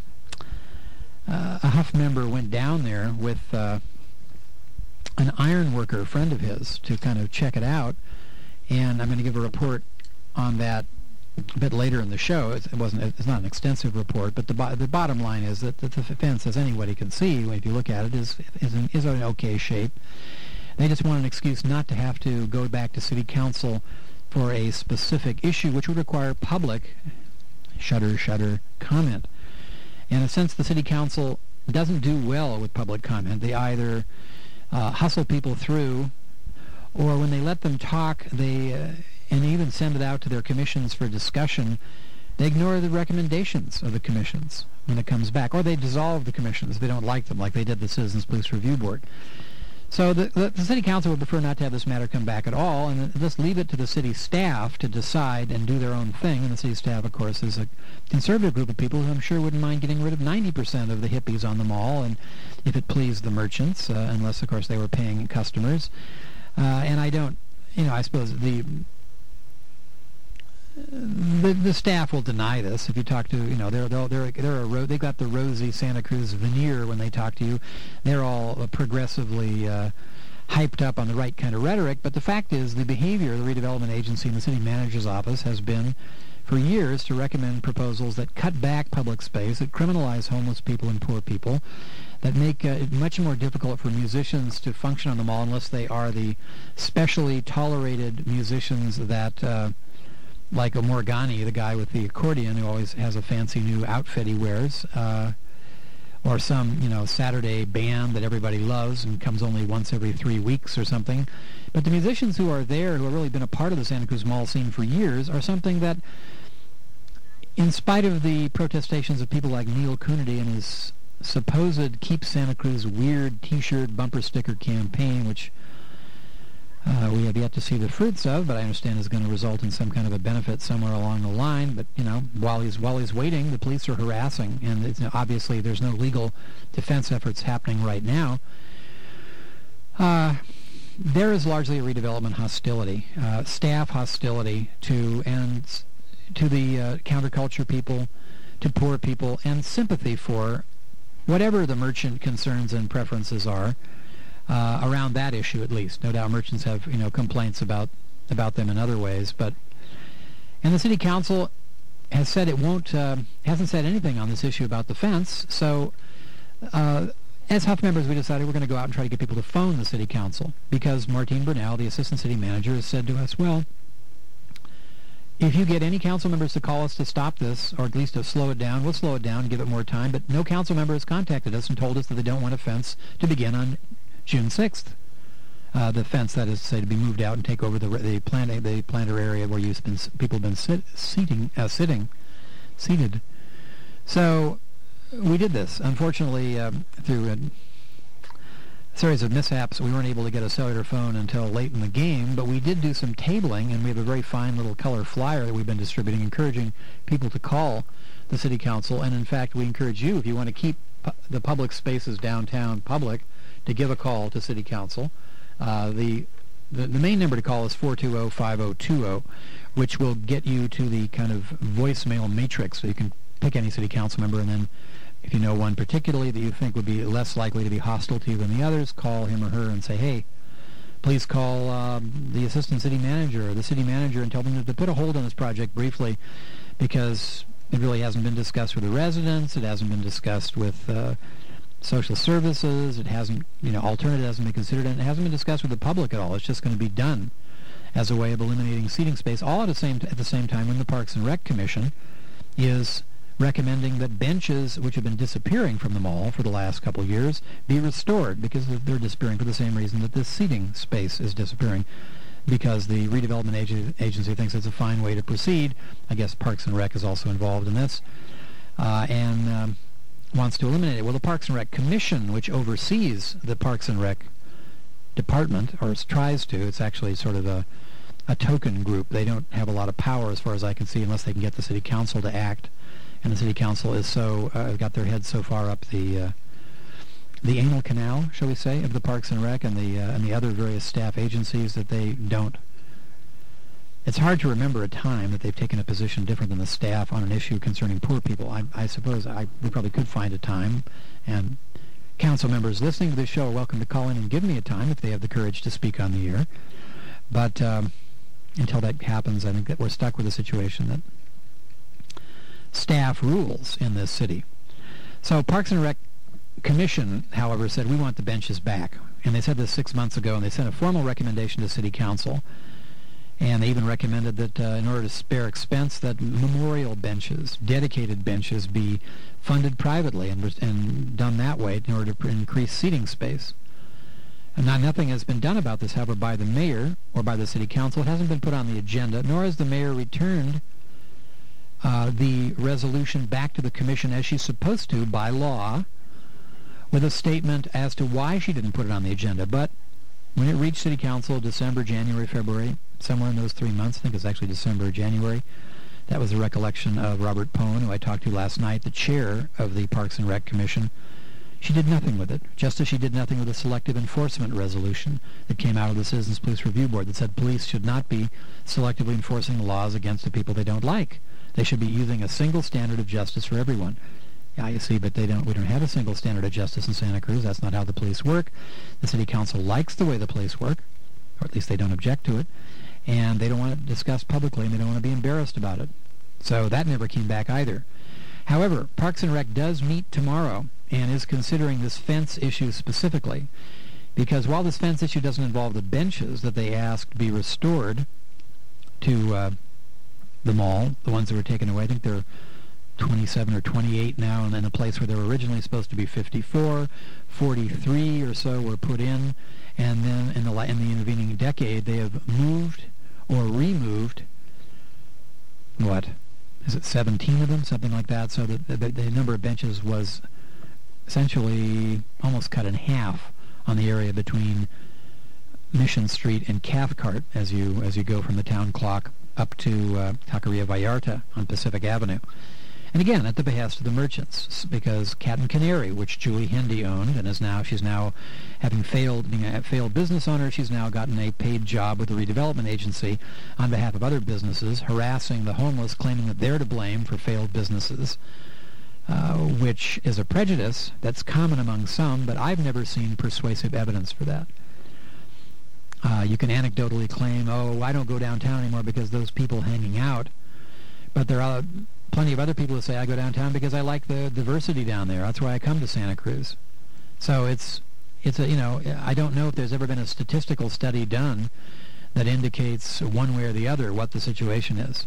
Huff member went down there with an iron worker friend of his to kind of check it out. And I'm going to give a report on that a bit later in the show. It's not an extensive report, but the bottom line is that the fence, as anybody can see if you look at it, is in okay shape. They just want an excuse not to have to go back to City Council for a specific issue, which would require public shudder comment. And since the City Council doesn't do well with public comment, they either hustle people through, or when they let them talk, and they even send it out to their commissions for discussion, they ignore the recommendations of the commissions when it comes back, or they dissolve the commissions if they don't like them, like they did the Citizens Police Review Board. So the City Council would prefer not to have this matter come back at all, and just leave it to the city staff to decide and do their own thing. And the city staff, of course, is a conservative group of people who I'm sure wouldn't mind getting rid of 90% of the hippies on the mall, and if it pleased the merchants, unless, of course, they were paying customers. And I don't, I suppose the staff will deny this. If you talk to, they've got the rosy Santa Cruz veneer when they talk to you. They're all progressively hyped up on the right kind of rhetoric. But the fact is, the behavior of the redevelopment agency and the city manager's office has been, for years, to recommend proposals that cut back public space, that criminalize homeless people and poor people, that make it much more difficult for musicians to function on the mall unless they are the specially tolerated musicians that, like Morgani, the guy with the accordion who always has a fancy new outfit he wears, or some, Saturday band that everybody loves and comes only once every 3 weeks or something. But the musicians who are there, who have really been a part of the Santa Cruz Mall scene for years, are something that, in spite of the protestations of people like Neil Coonerty and his supposed Keep Santa Cruz weird T-shirt bumper sticker campaign, which we have yet to see the fruits of, but I understand is going to result in some kind of a benefit somewhere along the line. But while he's waiting, the police are harassing, and obviously there's no legal defense efforts happening right now. There is largely a redevelopment hostility, staff hostility to the counterculture people, to poor people, and sympathy for whatever the merchant concerns and preferences are around that issue, at least. No doubt merchants have complaints about them in other ways, and the city council has said it won't hasn't said anything on this issue about the fence. So as Huff members, we decided we're going to go out and try to get people to phone the city council, because Martine Bernal, the assistant city manager, has said to us, well, if you get any council members to call us to stop this, or at least to slow it down, we'll slow it down and give it more time. But no council member has contacted us and told us that they don't want a fence to begin on June 6th. The fence, that is to say, to be moved out and take over the planter area where people have been seated. So we did this. Unfortunately, through a series of mishaps, we weren't able to get a cellular phone until late in the game, but we did do some tabling, and we have a very fine little color flyer that we've been distributing, encouraging people to call the city council. And in fact, we encourage you, if you want to keep the public spaces downtown public, to give a call to city council. The main number to call is 420-5020, which will get you to the kind of voicemail matrix, so you can pick any city council member, and then if you know one particularly that you think would be less likely to be hostile to you than the others, call him or her and say, hey, please call the assistant city manager or the city manager and tell them to put a hold on this project briefly, because it really hasn't been discussed with the residents, it hasn't been discussed with social services, it hasn't, alternative hasn't been considered, and it hasn't been discussed with the public at all. It's just going to be done as a way of eliminating seating space, all at the same time when the Parks and Rec Commission is recommending that benches, which have been disappearing from the mall for the last couple of years, be restored, because they're disappearing for the same reason that this seating space is disappearing, because the redevelopment agency thinks it's a fine way to proceed. I guess Parks and Rec is also involved in this, and wants to eliminate it. Well, the Parks and Rec Commission, which oversees the Parks and Rec department, or tries to, it's actually sort of a token group. They don't have a lot of power, as far as I can see, unless they can get the city council to act. And the city council is got their heads so far up the anal canal, shall we say, of the Parks and Rec and the other various staff agencies that they don't. It's hard to remember a time that they've taken a position different than the staff on an issue concerning poor people. I suppose we probably could find a time, and council members listening to this show are welcome to call in and give me a time if they have the courage to speak on the air. But until that happens, I think that we're stuck with a situation that staff rules in this city. So Parks and Rec Commission, however, said we want the benches back. And they said this 6 months ago, and they sent a formal recommendation to City Council. And they even recommended that in order to spare expense, that memorial benches, dedicated benches, be funded privately and done that way in order to increase seating space. And nothing has been done about this, however, by the mayor or by the City Council. It hasn't been put on the agenda, nor has the mayor returned the resolution back to the commission as she's supposed to by law, with a statement as to why she didn't put it on the agenda. But when it reached City Council, December, January, February, somewhere in those 3 months, I think it's actually December or January, that was the recollection of Robert Pone, who I talked to last night, the chair of the Parks and Rec Commission. She did nothing with it, just as she did nothing with the selective enforcement resolution that came out of the Citizens Police Review Board that said police should not be selectively enforcing the laws against the people they don't like. They should be using a single standard of justice for everyone. Yeah, you see, but we don't have a single standard of justice in Santa Cruz. That's not how the police work. The city council likes the way the police work, or at least they don't object to it, and they don't want it discussed publicly, and they don't want to be embarrassed about it. So that never came back either. However, Parks and Rec does meet tomorrow and is considering this fence issue specifically, because while this fence issue doesn't involve the benches that they asked be restored to the mall, the ones that were taken away, I think they're 27 or 28 now, and in a place where they were originally supposed to be 54, 43 or so were put in, and then in the intervening decade they have moved or removed, what, is it 17 of them, something like that, so that the number of benches was essentially almost cut in half on the area between Mission Street and Cathcart as you go from the town clock up to Taqueria Vallarta on Pacific Avenue. And again, at the behest of the merchants, because Cat and Canary, which Julie Hindi owned, and she's now having being a failed business owner, she's now gotten a paid job with the redevelopment agency on behalf of other businesses, harassing the homeless, claiming that they're to blame for failed businesses, which is a prejudice that's common among some, but I've never seen persuasive evidence for that. You can anecdotally claim, oh, I don't go downtown anymore because those people hanging out, but there are plenty of other people who say I go downtown because I like the diversity down there. That's why I come to Santa Cruz. So it's I don't know if there's ever been a statistical study done that indicates one way or the other what the situation is.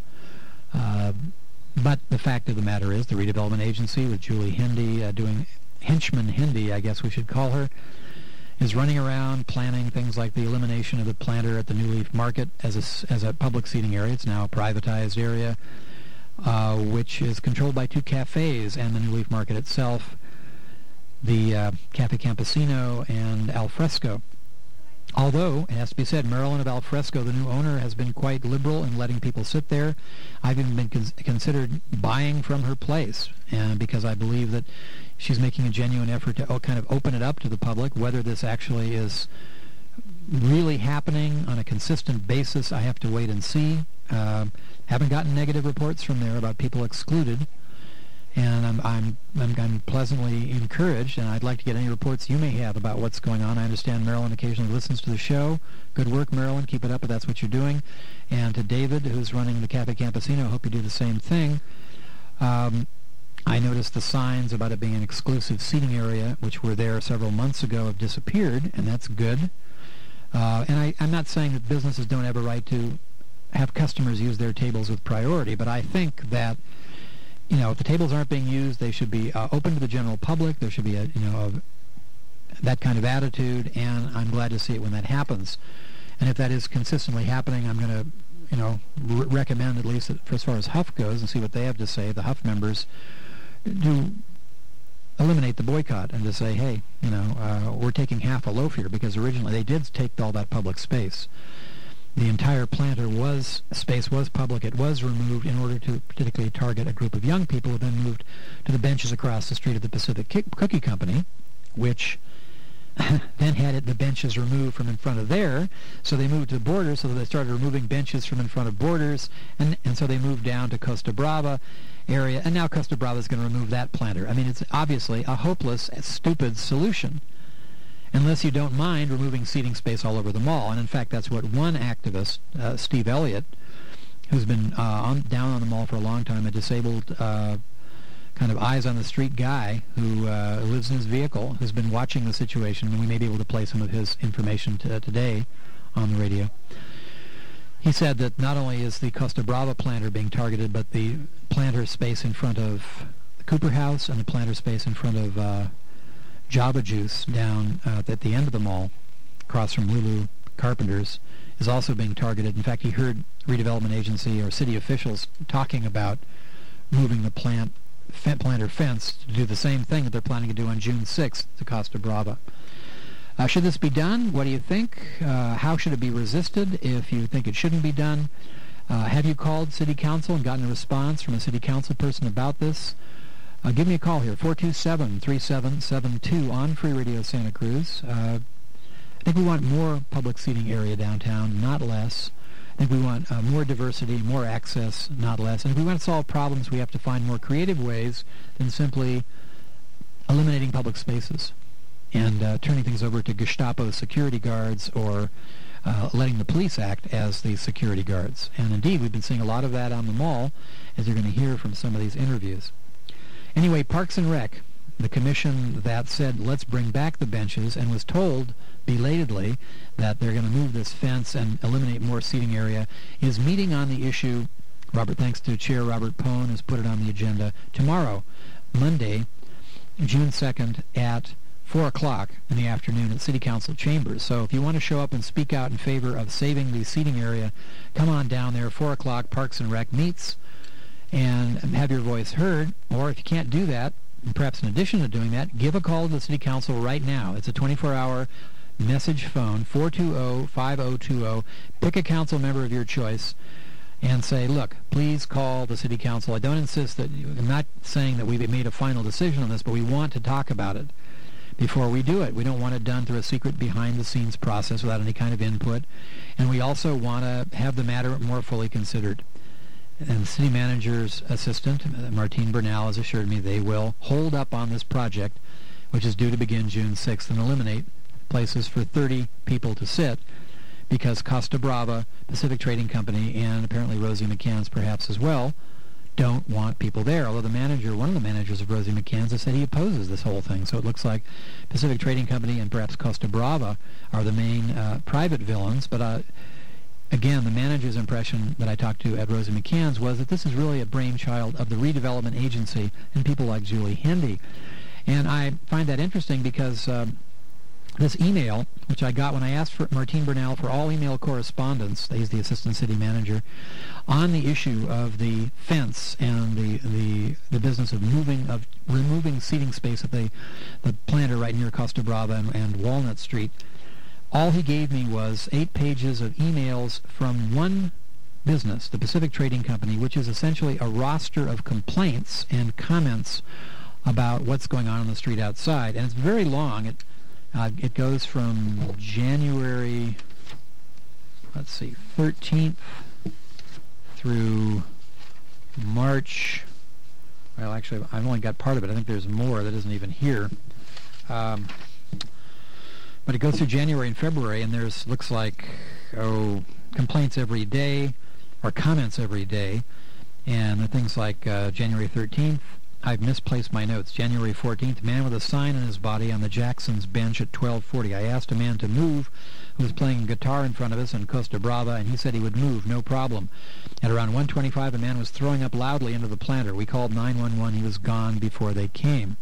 But the fact of the matter is the redevelopment agency with Julie Hindi doing henchman Hindi, I guess we should call her, is running around planning things like the elimination of the planter at the New Leaf Market as a public seating area. It's now a privatized area, which is controlled by two cafes and the New Leaf Market itself, the Cafe Campesino and Al Fresco. Although, it has to be said, Marilyn of Al Fresco, the new owner, has been quite liberal in letting people sit there. I've even been considered buying from her place, because I believe that she's making a genuine effort to kind of open it up to the public. Whether this actually is really happening on a consistent basis, I have to wait and see. Haven't gotten negative reports from there about people excluded, and I'm pleasantly encouraged, and I'd like to get any reports you may have about what's going on. I understand Marilyn occasionally listens to the show. Good work, Marilyn. Keep it up if that's what you're doing. And to David, who's running the Cafe Campesino, I hope you do the same thing. I noticed the signs about it being an exclusive seating area, which were there several months ago, have disappeared, and that's good. And I'm not saying that businesses don't have a right to have customers use their tables with priority, but I think that if the tables aren't being used, they should be open to the general public. There should be that kind of attitude, and I'm glad to see it when that happens. And if that is consistently happening, I'm going to recommend, at least for as far as Huff goes, and see what they have to say, the Huff members, to eliminate the boycott and to say, hey, we're taking half a loaf here, because originally they did take all that public space. The entire planter space was public. It was removed in order to particularly target a group of young people who then moved to the benches across the street of the Pacific Cookie Company, which then had the benches removed from in front of there. So they moved to the Borders, so they started removing benches from in front of Borders, and so they moved down to Costa Brava area, and now Costa Brava is going to remove that planter. I mean, it's obviously a hopeless, stupid solution, unless you don't mind removing seating space all over the mall. And in fact, that's what one activist, Steve Elliott, who's been down on the mall for a long time, a disabled kind of eyes-on-the-street guy who lives in his vehicle, who's been watching the situation, and we may be able to play some of his information today on the radio. He said that not only is the Costa Brava planter being targeted, but the planter space in front of the Cooper House and the planter space in front of Java Juice down at the end of the mall, across from Lulu Carpenter's, is also being targeted. In fact, he heard redevelopment agency or city officials talking about moving the planter fence to do the same thing that they're planning to do on June 6th to Costa Brava. Should this be done? What do you think? How should it be resisted if you think it shouldn't be done? Have you called City Council and gotten a response from a City Council person about this? Give me a call here, 427-3772 on Free Radio Santa Cruz. I think we want more public seating area downtown, not less. I think we want more diversity, more access, not less. And if we want to solve problems, we have to find more creative ways than simply eliminating public spaces and turning things over to Gestapo security guards or letting the police act as the security guards. And indeed, we've been seeing a lot of that on the mall, as you're going to hear from some of these interviews. Anyway, Parks and Rec, the commission that said, let's bring back the benches, and was told belatedly that they're going to move this fence and eliminate more seating area, is meeting on the issue. Robert, thanks to Chair Robert Pone, has put it on the agenda tomorrow, Monday, June 2nd, at 4 o'clock in the afternoon at City Council chambers. So if you want to show up and speak out in favor of saving the seating area, come on down there, 4 o'clock, Parks and Rec meets, and have your voice heard. Or if you can't do that, and perhaps in addition to doing that, give a call to the City Council right now. It's a 24-hour message phone, 420-5020. Pick a council member of your choice and say, look, please call the City Council. I don't insist that, I'm not saying that we've made a final decision on this, but we want to talk about it before we do it. We don't want it done through a secret behind-the-scenes process without any kind of input. And we also want to have the matter more fully considered. And the city manager's assistant, Martine Bernal, has assured me they will hold up on this project, which is due to begin June 6th, and eliminate places for 30 people to sit, because Costa Brava, Pacific Trading Company, and apparently Rosie McCann's perhaps as well, don't want people there. Although the manager, one of the managers of Rosie McCann's, has said he opposes this whole thing. So it looks like Pacific Trading Company and perhaps Costa Brava are the main private villains, but again, the manager's impression that I talked to at Rosie McCann's was that this is really a brainchild of the redevelopment agency and people like Julie Hendy. And I find that interesting because this email, which I got when I asked for Martine Bernal for all email correspondence, he's the assistant city manager, on the issue of the fence and the business of removing seating space at the planter right near Costa Brava and Walnut Street. All he gave me was 8 pages of emails from one business, the Pacific Trading Company, which is essentially a roster of complaints and comments about what's going on the street outside. And it's very long. It goes from January, 13th through March. Well, actually, I've only got part of it. I think there's more that isn't even here. But it goes through January and February, and there's, looks like, complaints every day, or comments every day. And the things like January 13th, I've misplaced my notes. January 14th, man with a sign on his body on the Jackson's bench at 12:40. I asked a man to move who was playing guitar in front of us in Costa Brava, and he said he would move, no problem. At around 1:25, a man was throwing up loudly into the planter. We called 911. He was gone before they came.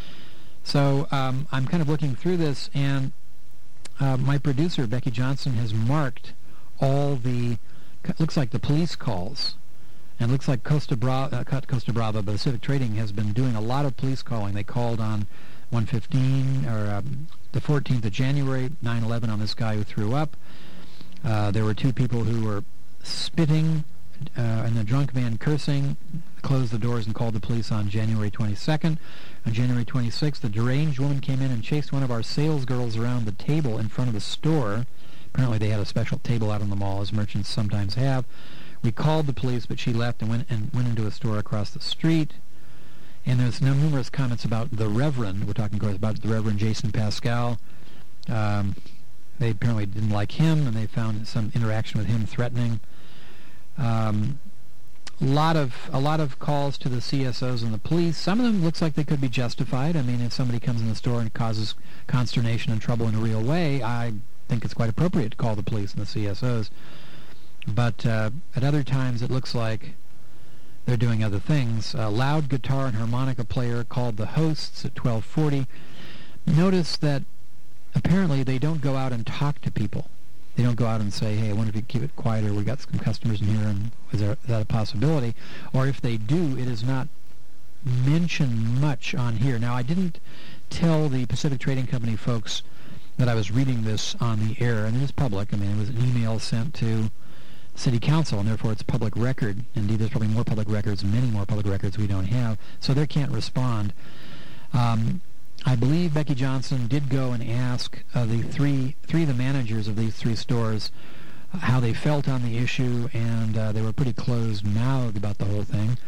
So I'm kind of looking through this, and my producer, Becky Johnson, has marked all the, looks like the police calls. And it looks like Costa Brava, but Pacific Trading has been doing a lot of police calling. They called on 115, or the 14th of January, 9/11, on this guy who threw up. There were 2 people who were spitting, and the drunk man cursing, closed the doors and called the police on January 22nd. On January 26th, the deranged woman came in and chased one of our sales girls around the table in front of the store. Apparently they had a special table out on the mall, as merchants sometimes have. We called the police, but she left and went into a store across the street. And there's numerous comments about the Reverend. We're talking, of course, about the Reverend Jason Pascal. They apparently didn't like him, and they found some interaction with him threatening. A lot of calls to the CSOs and the police. Some of them looks like they could be justified. I mean, if somebody comes in the store and causes consternation and trouble in a real way, I think it's quite appropriate to call the police and the CSOs. But at other times, it looks like they're doing other things. A loud guitar and harmonica player called the hosts at 12:40. Notice that apparently they don't go out and talk to people. They don't go out and say, hey, I wonder if you could keep it quieter. We got some customers in here, and is that a possibility? Or if they do, it is not mentioned much on here. Now, I didn't tell the Pacific Trading Company folks that I was reading this on the air, and it is public. I mean, it was an email sent to city council, and therefore it's public record. Indeed, there's probably more public records, many more public records we don't have, so they can't respond. I believe Becky Johnson did go and ask the three of the managers of these 3 stores how they felt on the issue, and they were pretty closed-mouthed about the whole thing.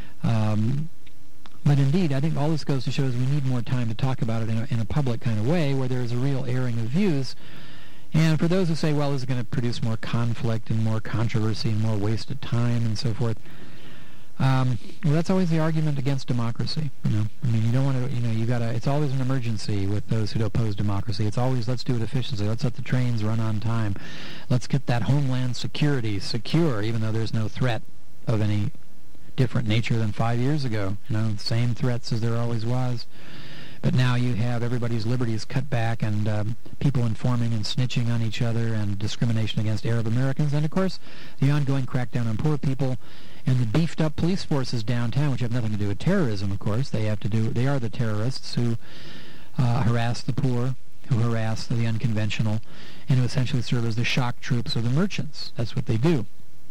But indeed, I think all this goes to show is we need more time to talk about it in a public kind of way where there is a real airing of views. And for those who say, well, this is going to produce more conflict and more controversy and more wasted time and so forth, well, that's always the argument against democracy. I mean, you don't want to, you got to, it's always an emergency with those who oppose democracy. It's always, let's do it efficiently. Let's let the trains run on time. Let's get that homeland security secure, even though there's no threat of any different nature than 5 years ago. Same threats as there always was. But now you have everybody's liberties cut back, and people informing and snitching on each other, and discrimination against Arab Americans, and of course the ongoing crackdown on poor people, and the beefed up police forces downtown, which have nothing to do with terrorism, of course. They are the terrorists who harass the poor, who harass the unconventional, and who essentially serve as the shock troops of the merchants. That's what they do.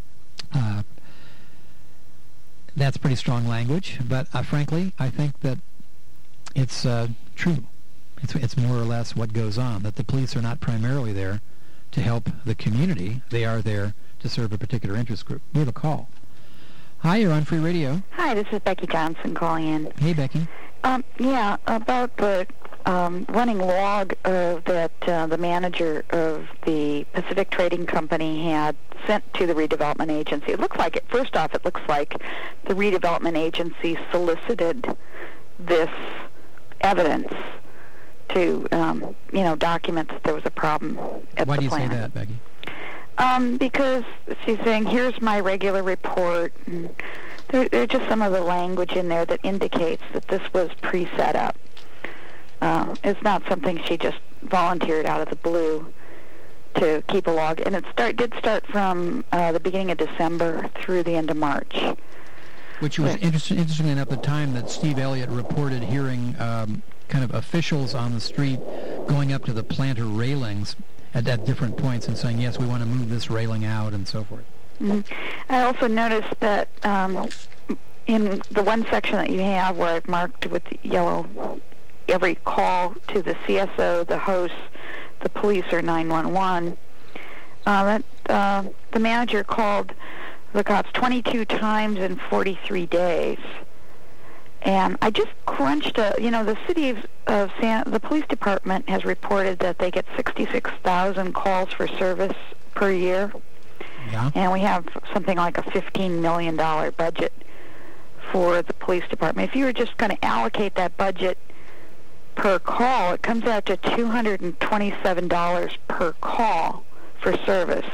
That's pretty strong language, but frankly, I think that it's true. It's more or less what goes on, that the police are not primarily there to help the community. They are there to serve a particular interest group. We have a call. Hi, you're on Free Radio. Hi, this is Becky Johnson calling in. Hey, Becky. Yeah, about the running log that the manager of the Pacific Trading Company had sent to the redevelopment agency. It looks like, first off, it looks like the redevelopment agency solicited this evidence to, document that there was a problem at the plant. Why do you say that, Becky? Because she's saying, here's my regular report, and there's just some of the language in there that indicates that this was pre-set up. It's not something she just volunteered out of the blue to keep a log. And it did start from the beginning of December through the end of March. Which was interesting enough, the time that Steve Elliott reported hearing kind of officials on the street going up to the planter railings at different points and saying, yes, we want to move this railing out and so forth. Mm-hmm. I also noticed that in the one section that you have where I've marked with yellow every call to the CSO, the host, the police, or 911, that the manager called the cops 22 times in 43 days. And I just crunched the city of the police department has reported that they get 66,000 calls for service per year. Yeah. And we have something like a $15 million budget for the police department. If you were just going to allocate that budget per call, it comes out to $227 per call for service.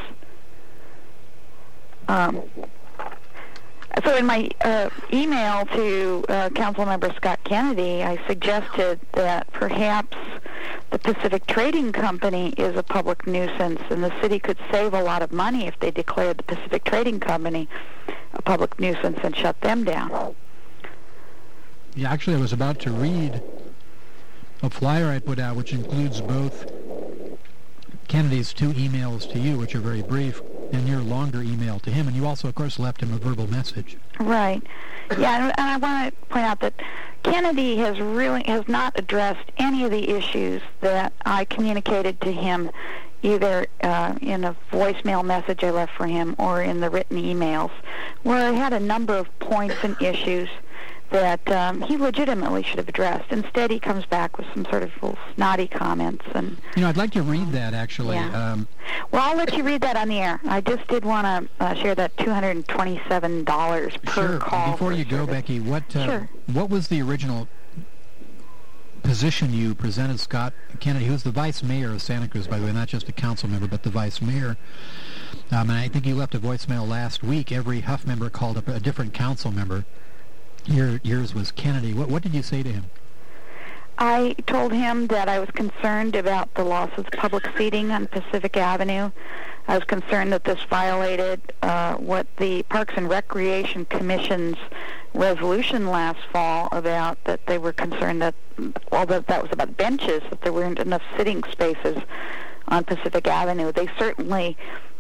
So in my email to Councilmember Scott Kennedy, I suggested that perhaps the Pacific Trading Company is a public nuisance, and the city could save a lot of money if they declared the Pacific Trading Company a public nuisance and shut them down. Yeah, actually, I was about to read a flyer I put out, which includes both Kennedy's 2 emails to you, which are very brief, and your longer email to him, and you also, of course, left him a verbal message. Right. Yeah, and I want to point out that Kennedy has not addressed any of the issues that I communicated to him, either in a voicemail message I left for him or in the written emails, where I had a number of points and issues that he legitimately should have addressed. Instead, he comes back with some sort of little snotty comments. And I'd like to read that, actually. Yeah. Well, I'll let you read that on the air. I just did want to share that $227 per call. Before you go, Becky, what was the original position you presented Scott Kennedy, who's the vice mayor of Santa Cruz, by the way, not just a council member, but the vice mayor? And I think you left a voicemail last week. Every Huff member called up a different council member. Yours was Kennedy. What did you say to him? I told him that I was concerned about the loss of public seating on Pacific Avenue. I was concerned that this violated what the Parks and Recreation Commission's resolution last fall about, that they were concerned that, that was about benches, that there weren't enough sitting spaces on Pacific Avenue. They certainly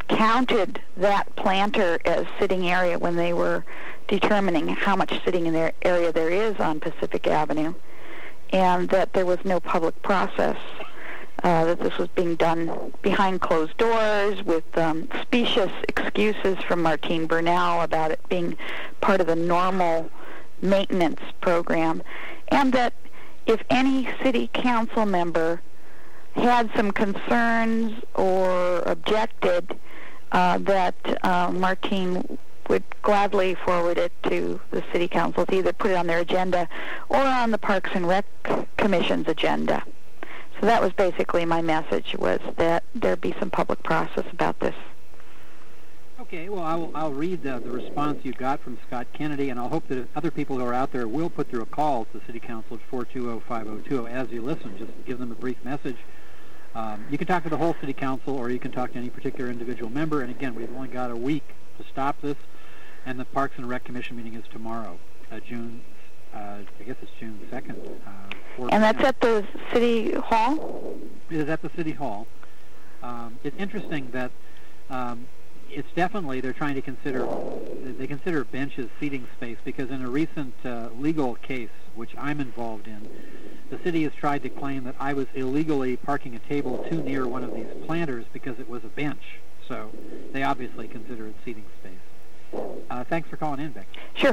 counted that planter as sitting area when they were determining how much sitting in their area there is on Pacific Avenue, and that there was no public process, that this was being done behind closed doors with specious excuses from Martine Burnell about it being part of the normal maintenance program, and that if any city council member had some concerns or objected, that Martine would gladly forward it to the city council to either put it on their agenda or on the Parks and Rec Commission's agenda. So that was basically my message, was that there be some public process about this. Okay, well, I'll read the response you got from Scott Kennedy, and I'll hope that other people who are out there will put through a call to City Council at 420-5020 as you listen. Just give them a brief message. You can talk to the whole City Council, or you can talk to any particular individual member. And again, we've only got a week to stop this, and the Parks and Rec Commission meeting is tomorrow, June 2nd. And that's at the City Hall? It is at the City Hall. It's interesting that it's definitely, they're trying to consider benches seating space, because in a recent legal case, which I'm involved in, the city has tried to claim that I was illegally parking a table too near one of these planters because it was a bench. So they obviously consider it seating space. Thanks for calling in, Beck. Sure.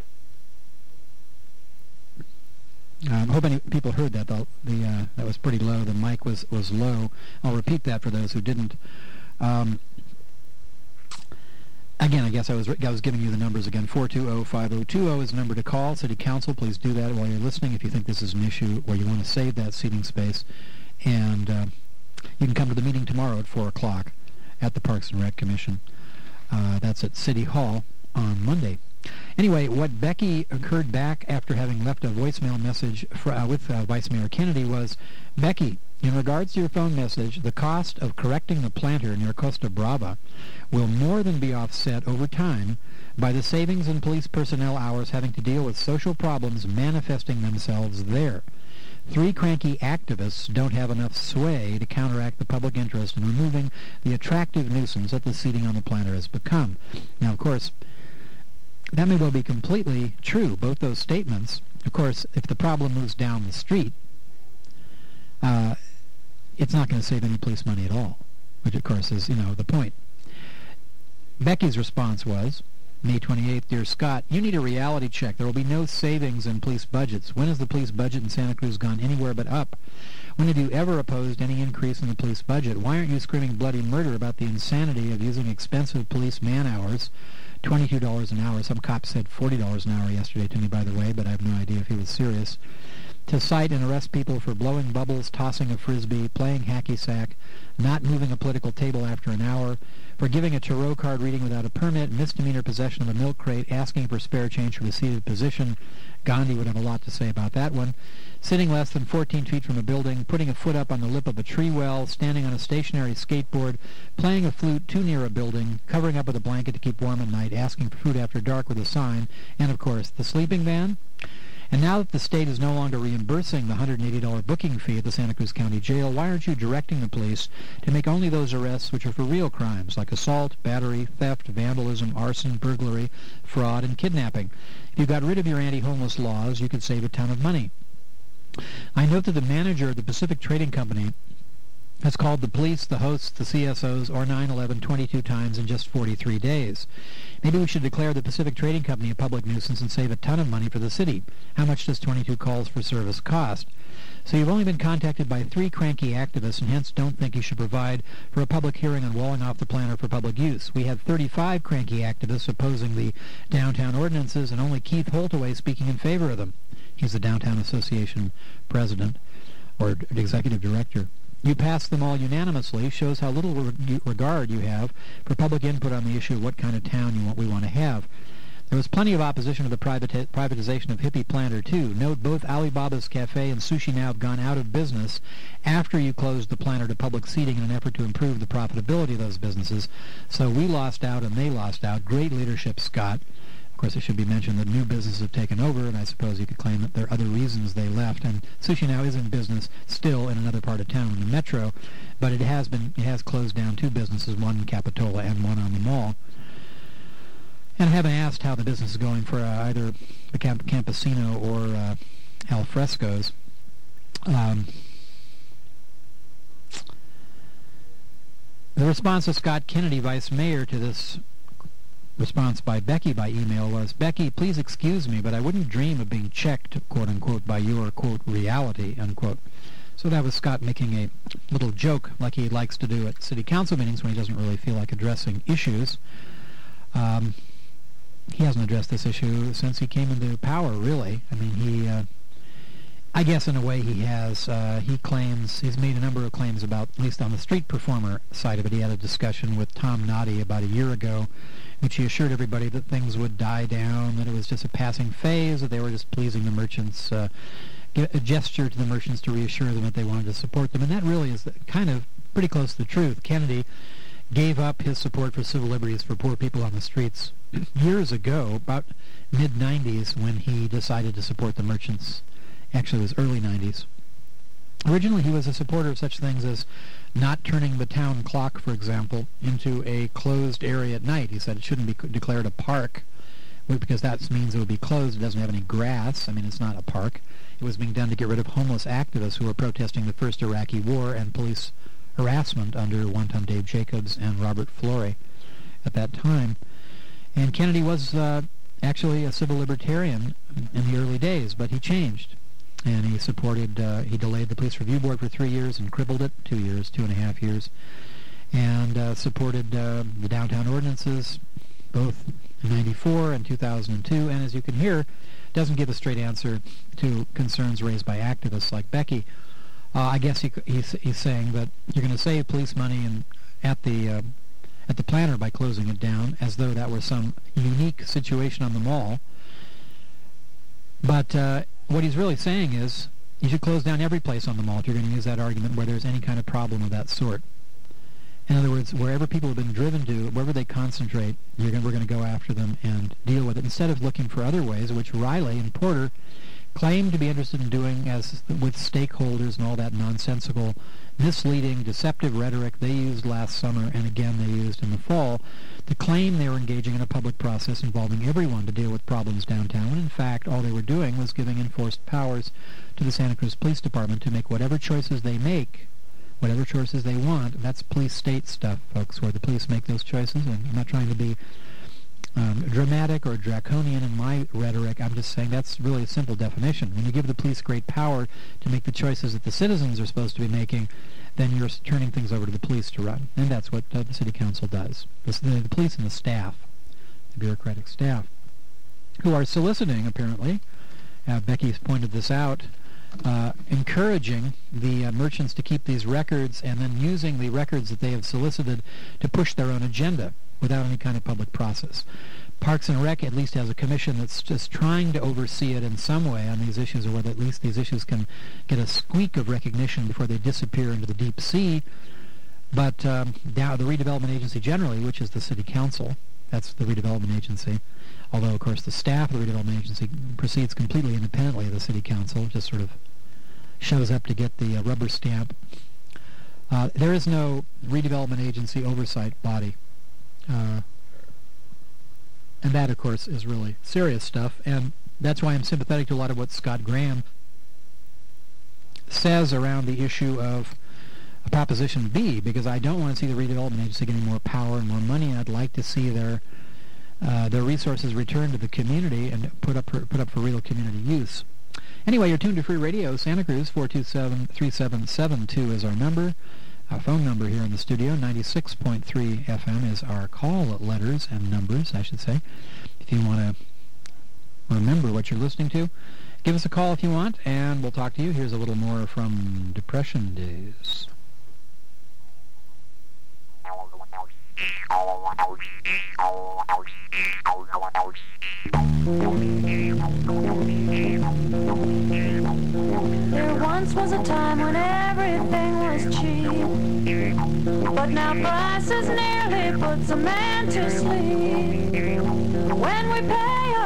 I'm hoping people heard that. That was pretty low. The mic was low. I'll repeat that for those who didn't. Again, I guess I was giving you the numbers again. 420-5020 is the number to call. City Council, please do that while you're listening if you think this is an issue where you want to save that seating space. And you can come to the meeting tomorrow at 4 o'clock at the Parks and Rec Commission. That's at City Hall on Monday. Anyway, what Becky heard back after having left a voicemail message with Vice Mayor Kennedy was, Becky, in regards to your phone message, the cost of correcting the planter near Costa Brava will more than be offset over time by the savings in police personnel hours having to deal with social problems manifesting themselves there. 3 cranky activists don't have enough sway to counteract the public interest in removing the attractive nuisance that the seating on the planter has become. Now, of course, that may well be completely true, both those statements. Of course, if the problem moves down the street, it's not going to save any police money at all, which, of course, is, the point. Becky's response was, May 28th, Dear Scott, you need a reality check. There will be no savings in police budgets. When has the police budget in Santa Cruz gone anywhere but up? When have you ever opposed any increase in the police budget? Why aren't you screaming bloody murder about the insanity of using expensive police man-hours, $22 an hour? Some cop said $40 an hour yesterday to me, by the way, but I have no idea if he was serious. To cite and arrest people for blowing bubbles, tossing a frisbee, playing hacky sack, not moving a political table after an hour, for giving a tarot card reading without a permit, misdemeanor possession of a milk crate, asking for spare change from a seated position. Gandhi would have a lot to say about that one. Sitting less than 14 feet from a building, putting a foot up on the lip of a tree well, standing on a stationary skateboard, playing a flute too near a building, covering up with a blanket to keep warm at night, asking for food after dark with a sign, and, of course, the sleeping van. And now that the state is no longer reimbursing the $180 booking fee at the Santa Cruz County Jail, why aren't you directing the police to make only those arrests which are for real crimes, like assault, battery, theft, vandalism, arson, burglary, fraud, and kidnapping? If you got rid of your anti-homeless laws, you could save a ton of money. I note that the manager of the Pacific Trading Company has called the police, the hosts, the CSOs, or 9/11 22 times in just 43 days. Maybe we should declare the Pacific Trading Company a public nuisance and save a ton of money for the city. How much does 22 calls for service cost? So you've only been contacted by 3 cranky activists and hence don't think you should provide for a public hearing on walling off the planter for public use. We had 35 cranky activists opposing the downtown ordinances and only Keith Holtaway speaking in favor of them. He's the Downtown Association president or executive director. You passed them all unanimously, shows how little regard you have for public input on the issue of what kind of town we want to have. There was plenty of opposition to the privatization of Hippie Planter, too. Note both Alibaba's Cafe and Sushi Now have gone out of business after you closed the planter to public seating in an effort to improve the profitability of those businesses. So we lost out and they lost out. Great leadership, Scott. course, it should be mentioned that new businesses have taken over, and I suppose you could claim that there are other reasons they left. And Sushi Now is in business still in another part of town, in the metro, but it has closed down 2 businesses, one in Capitola and one on the mall. And I haven't asked how the business is going for either the Campesino or Al Fresco's. The response of Scott Kennedy, Vice Mayor, to this response by Becky by email was, "Becky, please excuse me, but I wouldn't dream of being checked, quote-unquote, by your, quote, reality," unquote. So that was Scott making a little joke like he likes to do at city council meetings when he doesn't really feel like addressing issues. He hasn't addressed this issue since he came into power, really. I mean, I guess in a way he has. He's made a number of claims about, at least on the street performer side of it. He had a discussion with Tom Noddy about a year ago, which he assured everybody that things would die down, that it was just a passing phase, that they were just pleasing the merchants, a gesture to the merchants to reassure them that they wanted to support them. And that really is kind of pretty close to the truth. Kennedy gave up his support for civil liberties for poor people on the streets years ago, about mid-90s, when he decided to support the merchants. Actually, it was early 90s. Originally, he was a supporter of such things as not turning the town clock, for example, into a closed area at night. He said it shouldn't be declared a park, because that means it would be closed. It doesn't have any grass. I mean, it's not a park. It was being done to get rid of homeless activists who were protesting the first Iraqi war and police harassment under one-time Dave Jacobs and Robert Flory at that time. And Kennedy was actually a civil libertarian in the early days, but he changed. And he delayed the Police Review Board for 3 years and crippled it, 2.5 years, and supported the downtown ordinances, both in 94 and 2002, and as you can hear, doesn't give a straight answer to concerns raised by activists like Becky. I guess he's saying that you're going to save police money at the planter by closing it down, as though that were some unique situation on the mall. But what he's really saying is you should close down every place on the mall if you're going to use that argument where there's any kind of problem of that sort. In other words, wherever people have been driven to, wherever they concentrate, we're going to go after them and deal with it, instead of looking for other ways, which Riley and Porter claim to be interested in doing, as with stakeholders and all that nonsensical, misleading, deceptive rhetoric they used last summer and again they used in the fall, to claim they were engaging in a public process involving everyone to deal with problems downtown, when in fact all they were doing was giving enforced powers to the Santa Cruz Police Department to make whatever choices they make, whatever choices they want. That's police state stuff, folks, where the police make those choices. And I'm not trying to be dramatic or draconian in my rhetoric. I'm just saying that's really a simple definition. When you give the police great power to make the choices that the citizens are supposed to be making, then you're turning things over to the police to run. And that's what the city council does. The police and the staff, the bureaucratic staff, who are soliciting, apparently, Becky's pointed this out, encouraging the merchants to keep these records and then using the records that they have solicited to push their own agenda without any kind of public process. Parks and Rec at least has a commission that's just trying to oversee it in some way on these issues, or whether at least these issues can get a squeak of recognition before they disappear into the deep sea. But the redevelopment agency generally, which is the city council, that's the redevelopment agency, although of course the staff of the redevelopment agency proceeds completely independently of the city council, just sort of shows up to get the rubber stamp. There is no redevelopment agency oversight body. And that, of course, is really serious stuff, and that's why I'm sympathetic to a lot of what Scott Graham says around the issue of Proposition B, because I don't want to see the redevelopment agency getting more power and more money. I'd like to see their resources returned to the community and put up for real community use. Anyway, you're tuned to Free Radio, Santa Cruz. 427-3772 is our number. Our phone number here in the studio, 96.3 FM, is our call letters and numbers, I should say. If you want to remember what you're listening to, give us a call if you want, and we'll talk to you. Here's a little more from Depression Days. There once was a time when everything was cheap, but now prices nearly puts a man to sleep. When we pay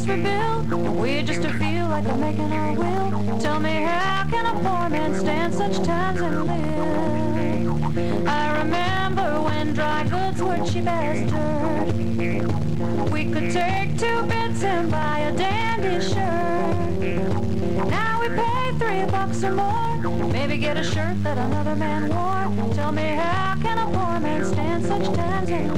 house rebuilt. We just to feel like we're making our will. Tell me, how can a poor man stand such times and live? I remember when dry goods were cheap as dirt. We could take 2 bits and buy a dandy shirt. Now we pay $3 or more, maybe get a shirt that another man wore. Tell me, how can a poor man stand such times and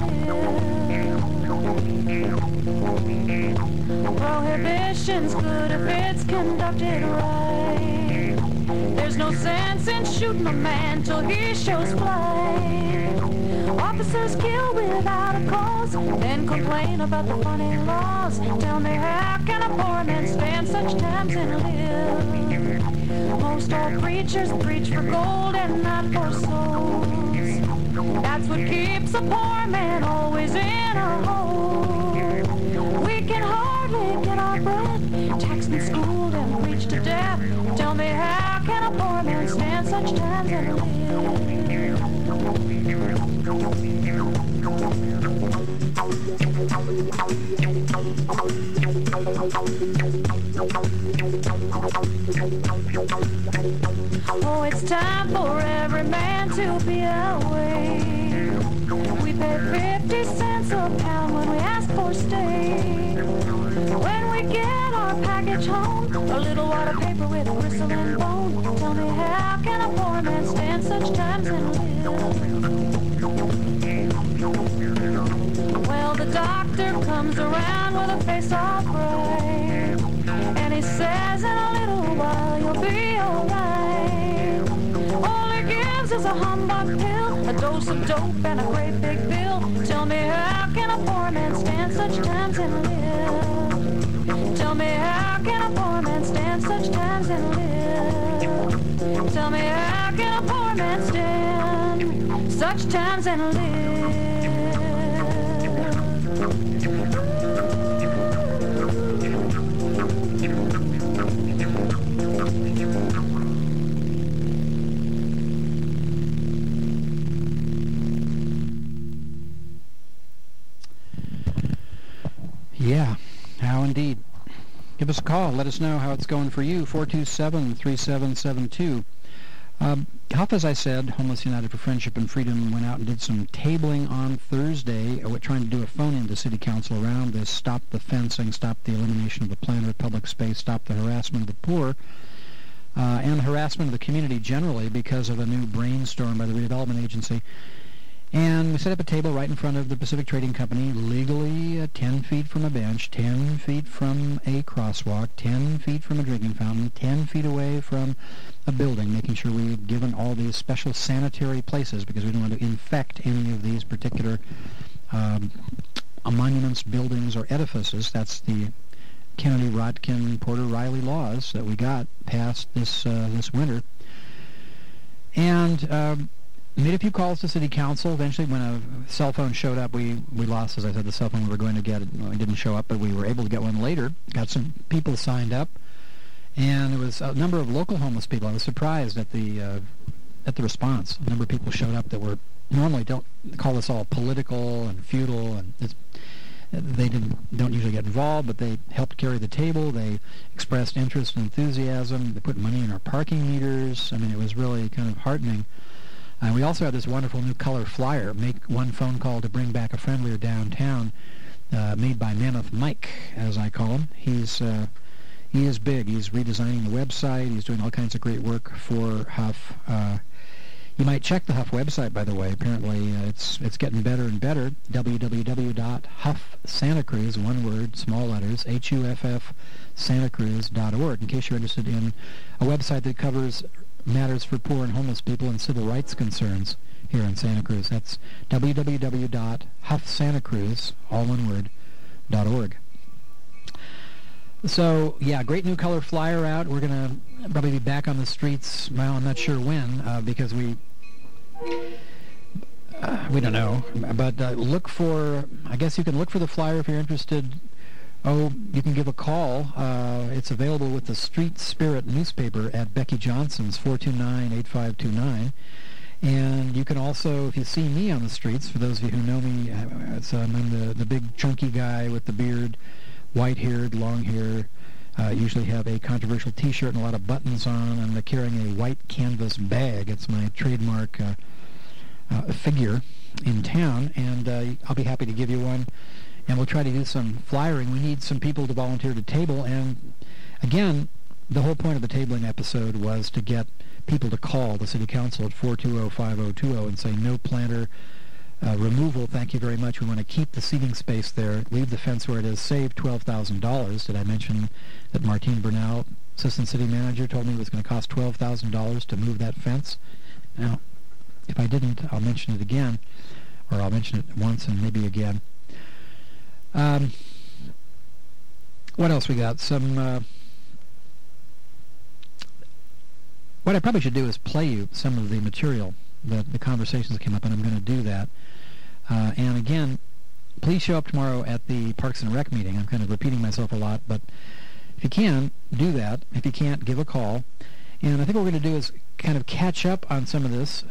live? Prohibition's good if it's conducted right. There's no sense in shooting a man till he shows fight. Officers kill without a cause, then complain about the funny laws. Tell me, how can a poor man stand such times and live? Most all preachers preach for gold and not for souls. That's what keeps a poor man always in a hole. We can hardly get our breath, taxed and schooled and preached to death. Tell me, how can a poor man stand such times and live? Oh, it's time for every man to be away. We pay 50 cents a pound when we ask for steak. When we get our package home, a little water paper with a bristle and bone. Tell me, how can a poor man stand such times and live? Well, the doctor comes around with a face all bright, and he says, in a little while you'll be alright. All he gives is a humbug pill, a dose of dope, and a great big bill. Tell me, how can a poor man stand such times and live? Tell me, how can a poor man stand such times and live? Tell me, how can a poor man stand such times and live? Yeah, how indeed. Give us a call. Let us know how it's going for you. 427-3772. Huff, as I said, Homeless United for Friendship and Freedom went out and did some tabling on Thursday, trying to do a phone-in to City Council around this. Stop the fencing, stop the elimination of the planter of public space, stop the harassment of the poor, and the harassment of the community generally because of a new brainstorm by the Redevelopment Agency. And we set up a table right in front of the Pacific Trading Company, legally 10 feet from a bench, 10 feet from a crosswalk, 10 feet from a drinking fountain, 10 feet away from a building, making sure we've given all these special sanitary places because we don't want to infect any of these particular monuments, buildings, or edifices. That's the Kennedy, Rodkin, Porter, Riley laws that we got passed this winter. And made a few calls to City Council. Eventually, when a cell phone showed up, we lost, as I said, the cell phone we were going to get. It didn't show up, but we were able to get one later. Got some people signed up, and there was a number of local homeless people. I was surprised at the response. A number of people showed up that were normally don't call this all political and feudal, and they don't usually get involved, but they helped carry the table. They expressed interest and enthusiasm. They put money in our parking meters. I mean, it was really kind of heartening. We also have this wonderful new color flyer, Make One Phone Call to Bring Back a Friendlier Downtown, made by Mammoth Mike, as I call him. He is big. He's redesigning the website. He's doing all kinds of great work for Huff. You might check the Huff website, by the way. Apparently, it's getting better and better. www.huffsantacruz, one word, small letters, HUFF, santacruz.org, in case you're interested in a website that covers matters for poor and homeless people and civil rights concerns here in Santa Cruz. That's www.huffsantacruz, all one word, .org. So, yeah, great new color flyer out. We're going to probably be back on the streets, well, I'm not sure when, because we don't know. But look for, I guess you can look for the flyer if you're interested. Oh, you can give a call. It's available with the Street Spirit newspaper at Becky Johnson's, 429-8529. And you can also, if you see me on the streets, for those of you who know me, I'm the big chunky guy with the beard, white-haired, long-haired, usually have a controversial T-shirt and a lot of buttons on, and they're carrying a white canvas bag. It's my trademark figure in town, and I'll be happy to give you one. And we'll try to do some flyering. We need some people to volunteer to table, and again, the whole point of the tabling episode was to get people to call the City Council at 420-5020 and say, no planter removal, thank you very much. We want to keep the seating space there, leave the fence where it is, save $12,000. Did I mention that Martine Bernal, Assistant City Manager, told me it was going to cost $12,000 to move that fence? Now, if I didn't, I'll mention it again, or I'll mention it once and maybe again. What else we got? What I probably should do is play you some of the material, the conversations that came up, and I'm going to do that. And again, please show up tomorrow at the Parks and Rec meeting. I'm kind of repeating myself a lot, but if you can, do that. If you can't, give a call. And I think what we're going to do is kind of catch up on some of this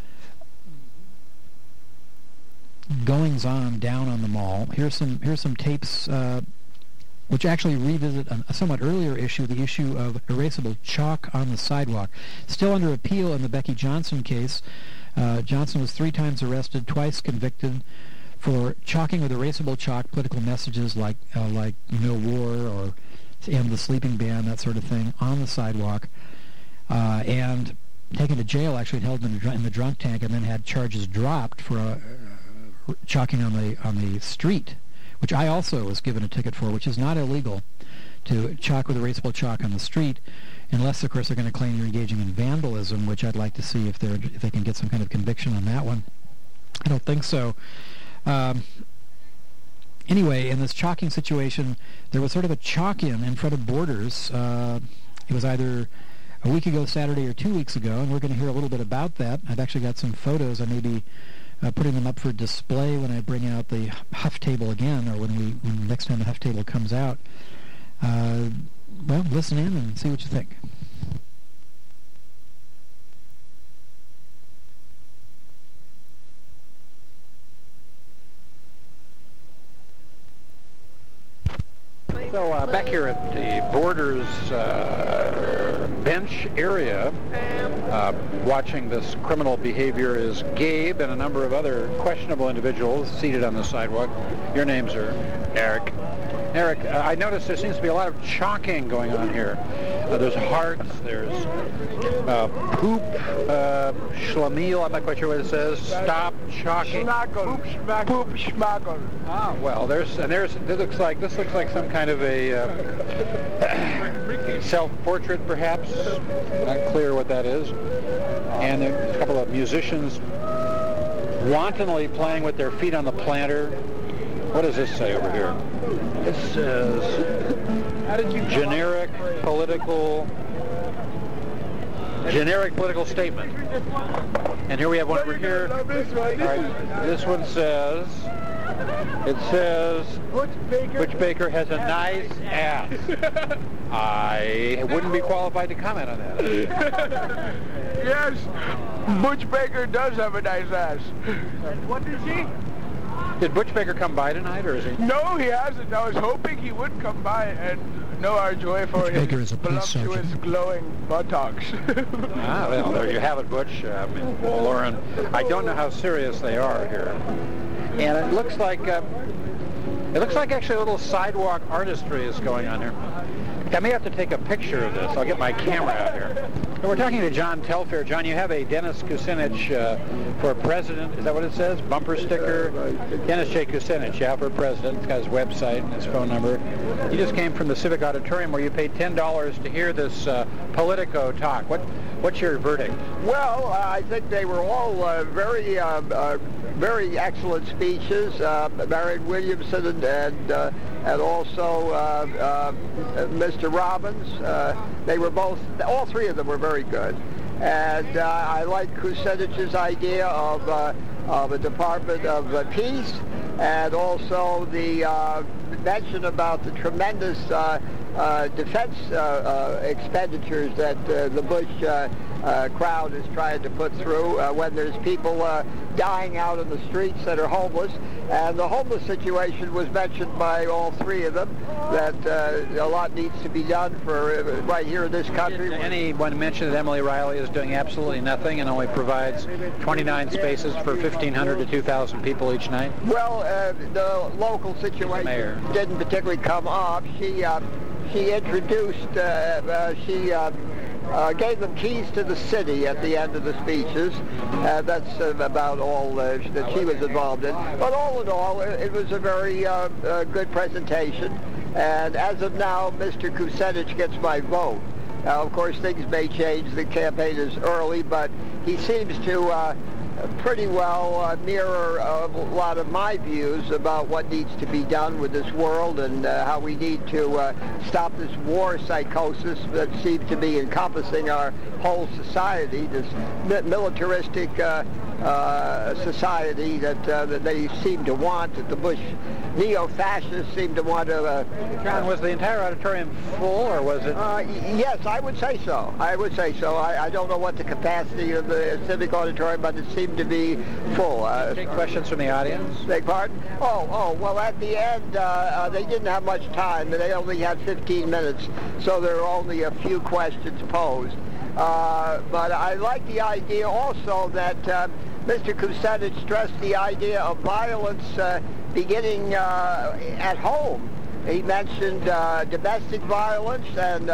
goings-on down on the mall. Here's some tapes which actually revisit a somewhat earlier issue, the issue of erasable chalk on the sidewalk. Still under appeal in the Becky Johnson case. Johnson was 3 times arrested, twice convicted for chalking with erasable chalk political messages like no war or end the sleeping ban, that sort of thing, on the sidewalk, and taken to jail, actually held in the drunk tank, and then had charges dropped for chalking on the street, which I also was given a ticket for, which is not illegal to chalk with erasable chalk on the street, unless, of course, they're going to claim you're engaging in vandalism, which I'd like to see if they can get some kind of conviction on that one. I don't think so. Anyway, in this chalking situation, there was sort of a chalk-in in front of Borders. It was either a week ago Saturday or 2 weeks ago, and we're going to hear a little bit about that. I've actually got some photos. I may be putting them up for display when I bring out the Huff table again, or when next time the Huff table comes out. Well, listen in and see what you think. So back here at the Borders bench area, watching this criminal behavior is Gabe and a number of other questionable individuals seated on the sidewalk. Your names are? Eric. Eric, I noticed there seems to be a lot of chalking going on here. There's hearts, there's poop, schlemiel, I'm not quite sure what it says. Stop chalking. Schmagel. Poop schmagel. Ah, well, this looks like some kind of a self-portrait, perhaps. Not clear what that is. And a couple of musicians wantonly playing with their feet on the planter. What does this say over here? It says generic political statement. And here we have one over here. All right, this one says, Butch Baker has a nice ass. I wouldn't be qualified to comment on that. Yes, Butch Baker does have a nice ass. What is he? Did Butch Baker come by tonight, or is he? No, he hasn't. I was hoping he would come by and know our joy for his voluptuous, glowing buttocks. Well, there you have it, Butch. Lauren, I don't know how serious they are here. And it looks like actually a little sidewalk artistry is going on here. I may have to take a picture of this. I'll get my camera out here. So we're talking to John Telfair. John, you have a Dennis Kucinich for president. Is that what it says? Bumper sticker? Dennis J. Kucinich, yeah, for president. It's got his website and his phone number. You just came from the Civic Auditorium where you paid $10 to hear this Politico talk. What's your verdict? Well, I think they were all very excellent speeches. Marion Williamson and also Mr. Robbins. They were all three of them were very good. And I like Kucinich's idea of a Department of Peace, and also the mention about the tremendous defense expenditures that the Bush crowd is trying to put through when there's people dying out in the streets that are homeless. And the homeless situation was mentioned by all three of them, that a lot needs to be done for right here in this country. Did anyone mention that Emily Riley is doing absolutely nothing and only provides 29 spaces for 1,500 to 2,000 people each night? Well, the local situation didn't particularly come up. She introduced, gave them keys to the city at the end of the speeches. That's about all that she was involved in. But all in all, it was a very good presentation. And as of now, Mr. Kucinich gets my vote. Now, of course, things may change. The campaign is early, but he seems to pretty well mirror a lot of my views about what needs to be done with this world and how we need to stop this war psychosis that seems to be encompassing our whole society, this militaristic society that they seem to want, that the Bush neo-fascists seem to want to... John, was the entire auditorium full, or was it... Yes, I would say so. I don't know what the capacity of the Civic Auditorium, but it seemed to be full. Take questions from the audience? Beg pardon? Well, at the end, they didn't have much time. They only had 15 minutes, so there were only a few questions posed. But I like the idea also that Mr. Kucinich stressed the idea of violence beginning at home. He mentioned domestic violence and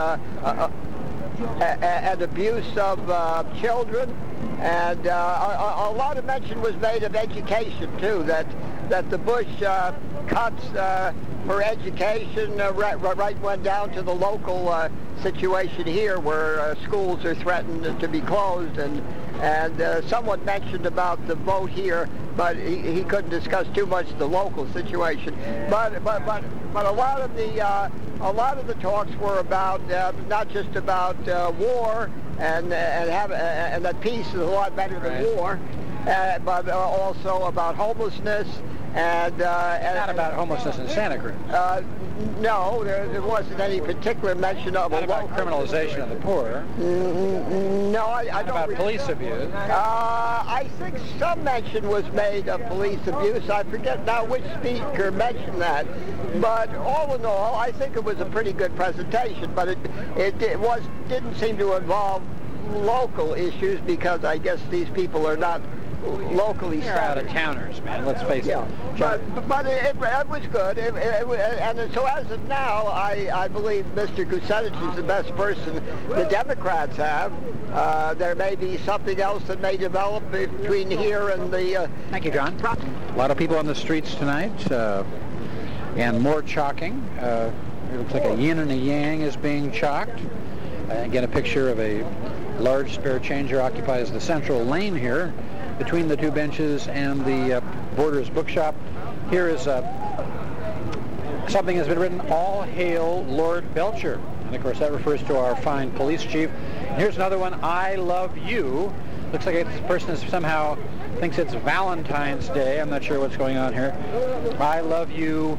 abuse of children, and a lot of mention was made of education too. That the Bush cuts for education right went down to the local situation here, where schools are threatened to be closed, and someone mentioned about the vote here, but he couldn't discuss too much the local situation. But a lot of the talks were about not just about war and that peace is a lot better than war, but also about homelessness and not about homelessness in Santa Cruz. No, there wasn't any particular mention of not about criminalization of the poor. No, I don't. About police abuse. I think some mention was made of police abuse. I forget now which speaker mentioned that. But all in all, I think it was a pretty good presentation. But it didn't seem to involve local issues, because I guess these people are not locally They're out-of-towners, man, let's face it. But it was good, and so as of now, I believe Mr. Kucinich is the best person the Democrats have. There may be something else that may develop between here and the... Thank you, John. A lot of people on the streets tonight, and more chalking. It looks like a yin and a yang is being chalked. Again, a picture of a large spare changer occupies the central lane here, between the two benches and the Borders Bookshop. Here is something that's been written, "All Hail Lord Belcher." And of course that refers to our fine police chief. Here's another one, "I Love You." Looks like this person somehow thinks it's Valentine's Day. I'm not sure what's going on here. "I love you,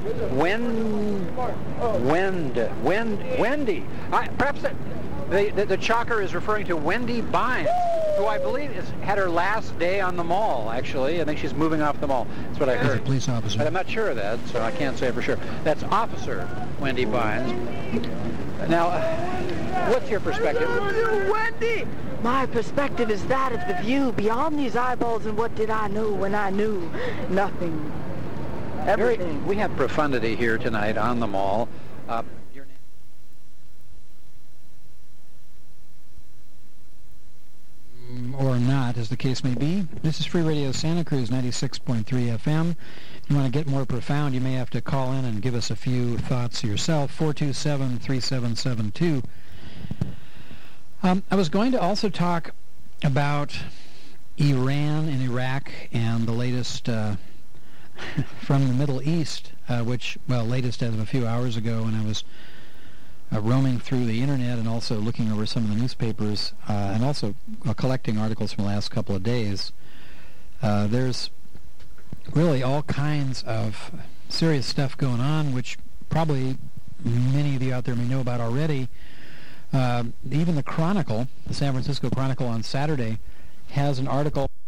Wendy." Perhaps the chalker is referring to Wendy Bynes, who I believe had her last day on the mall, actually. I think she's moving off the mall. That's what I heard. As a police officer. But I'm not sure of that, so I can't say for sure. That's Officer Wendy Bynes. Now, what's your perspective? Wendy! My perspective is that of the view beyond these eyeballs, and what did I know when I knew nothing? Everything. We have profundity here tonight on the mall. Your name? Or not, as the case may be. This is Free Radio Santa Cruz, 96.3 FM. If you want to get more profound, you may have to call in and give us a few thoughts yourself. 427-3772. I was going to also talk about Iran and Iraq and the latest from the Middle East, latest as of a few hours ago when I was roaming through the internet and also looking over some of the newspapers and also collecting articles from the last couple of days. There's really all kinds of serious stuff going on, which probably many of you out there may know about already. Even the Chronicle, the San Francisco Chronicle on Saturday, has an article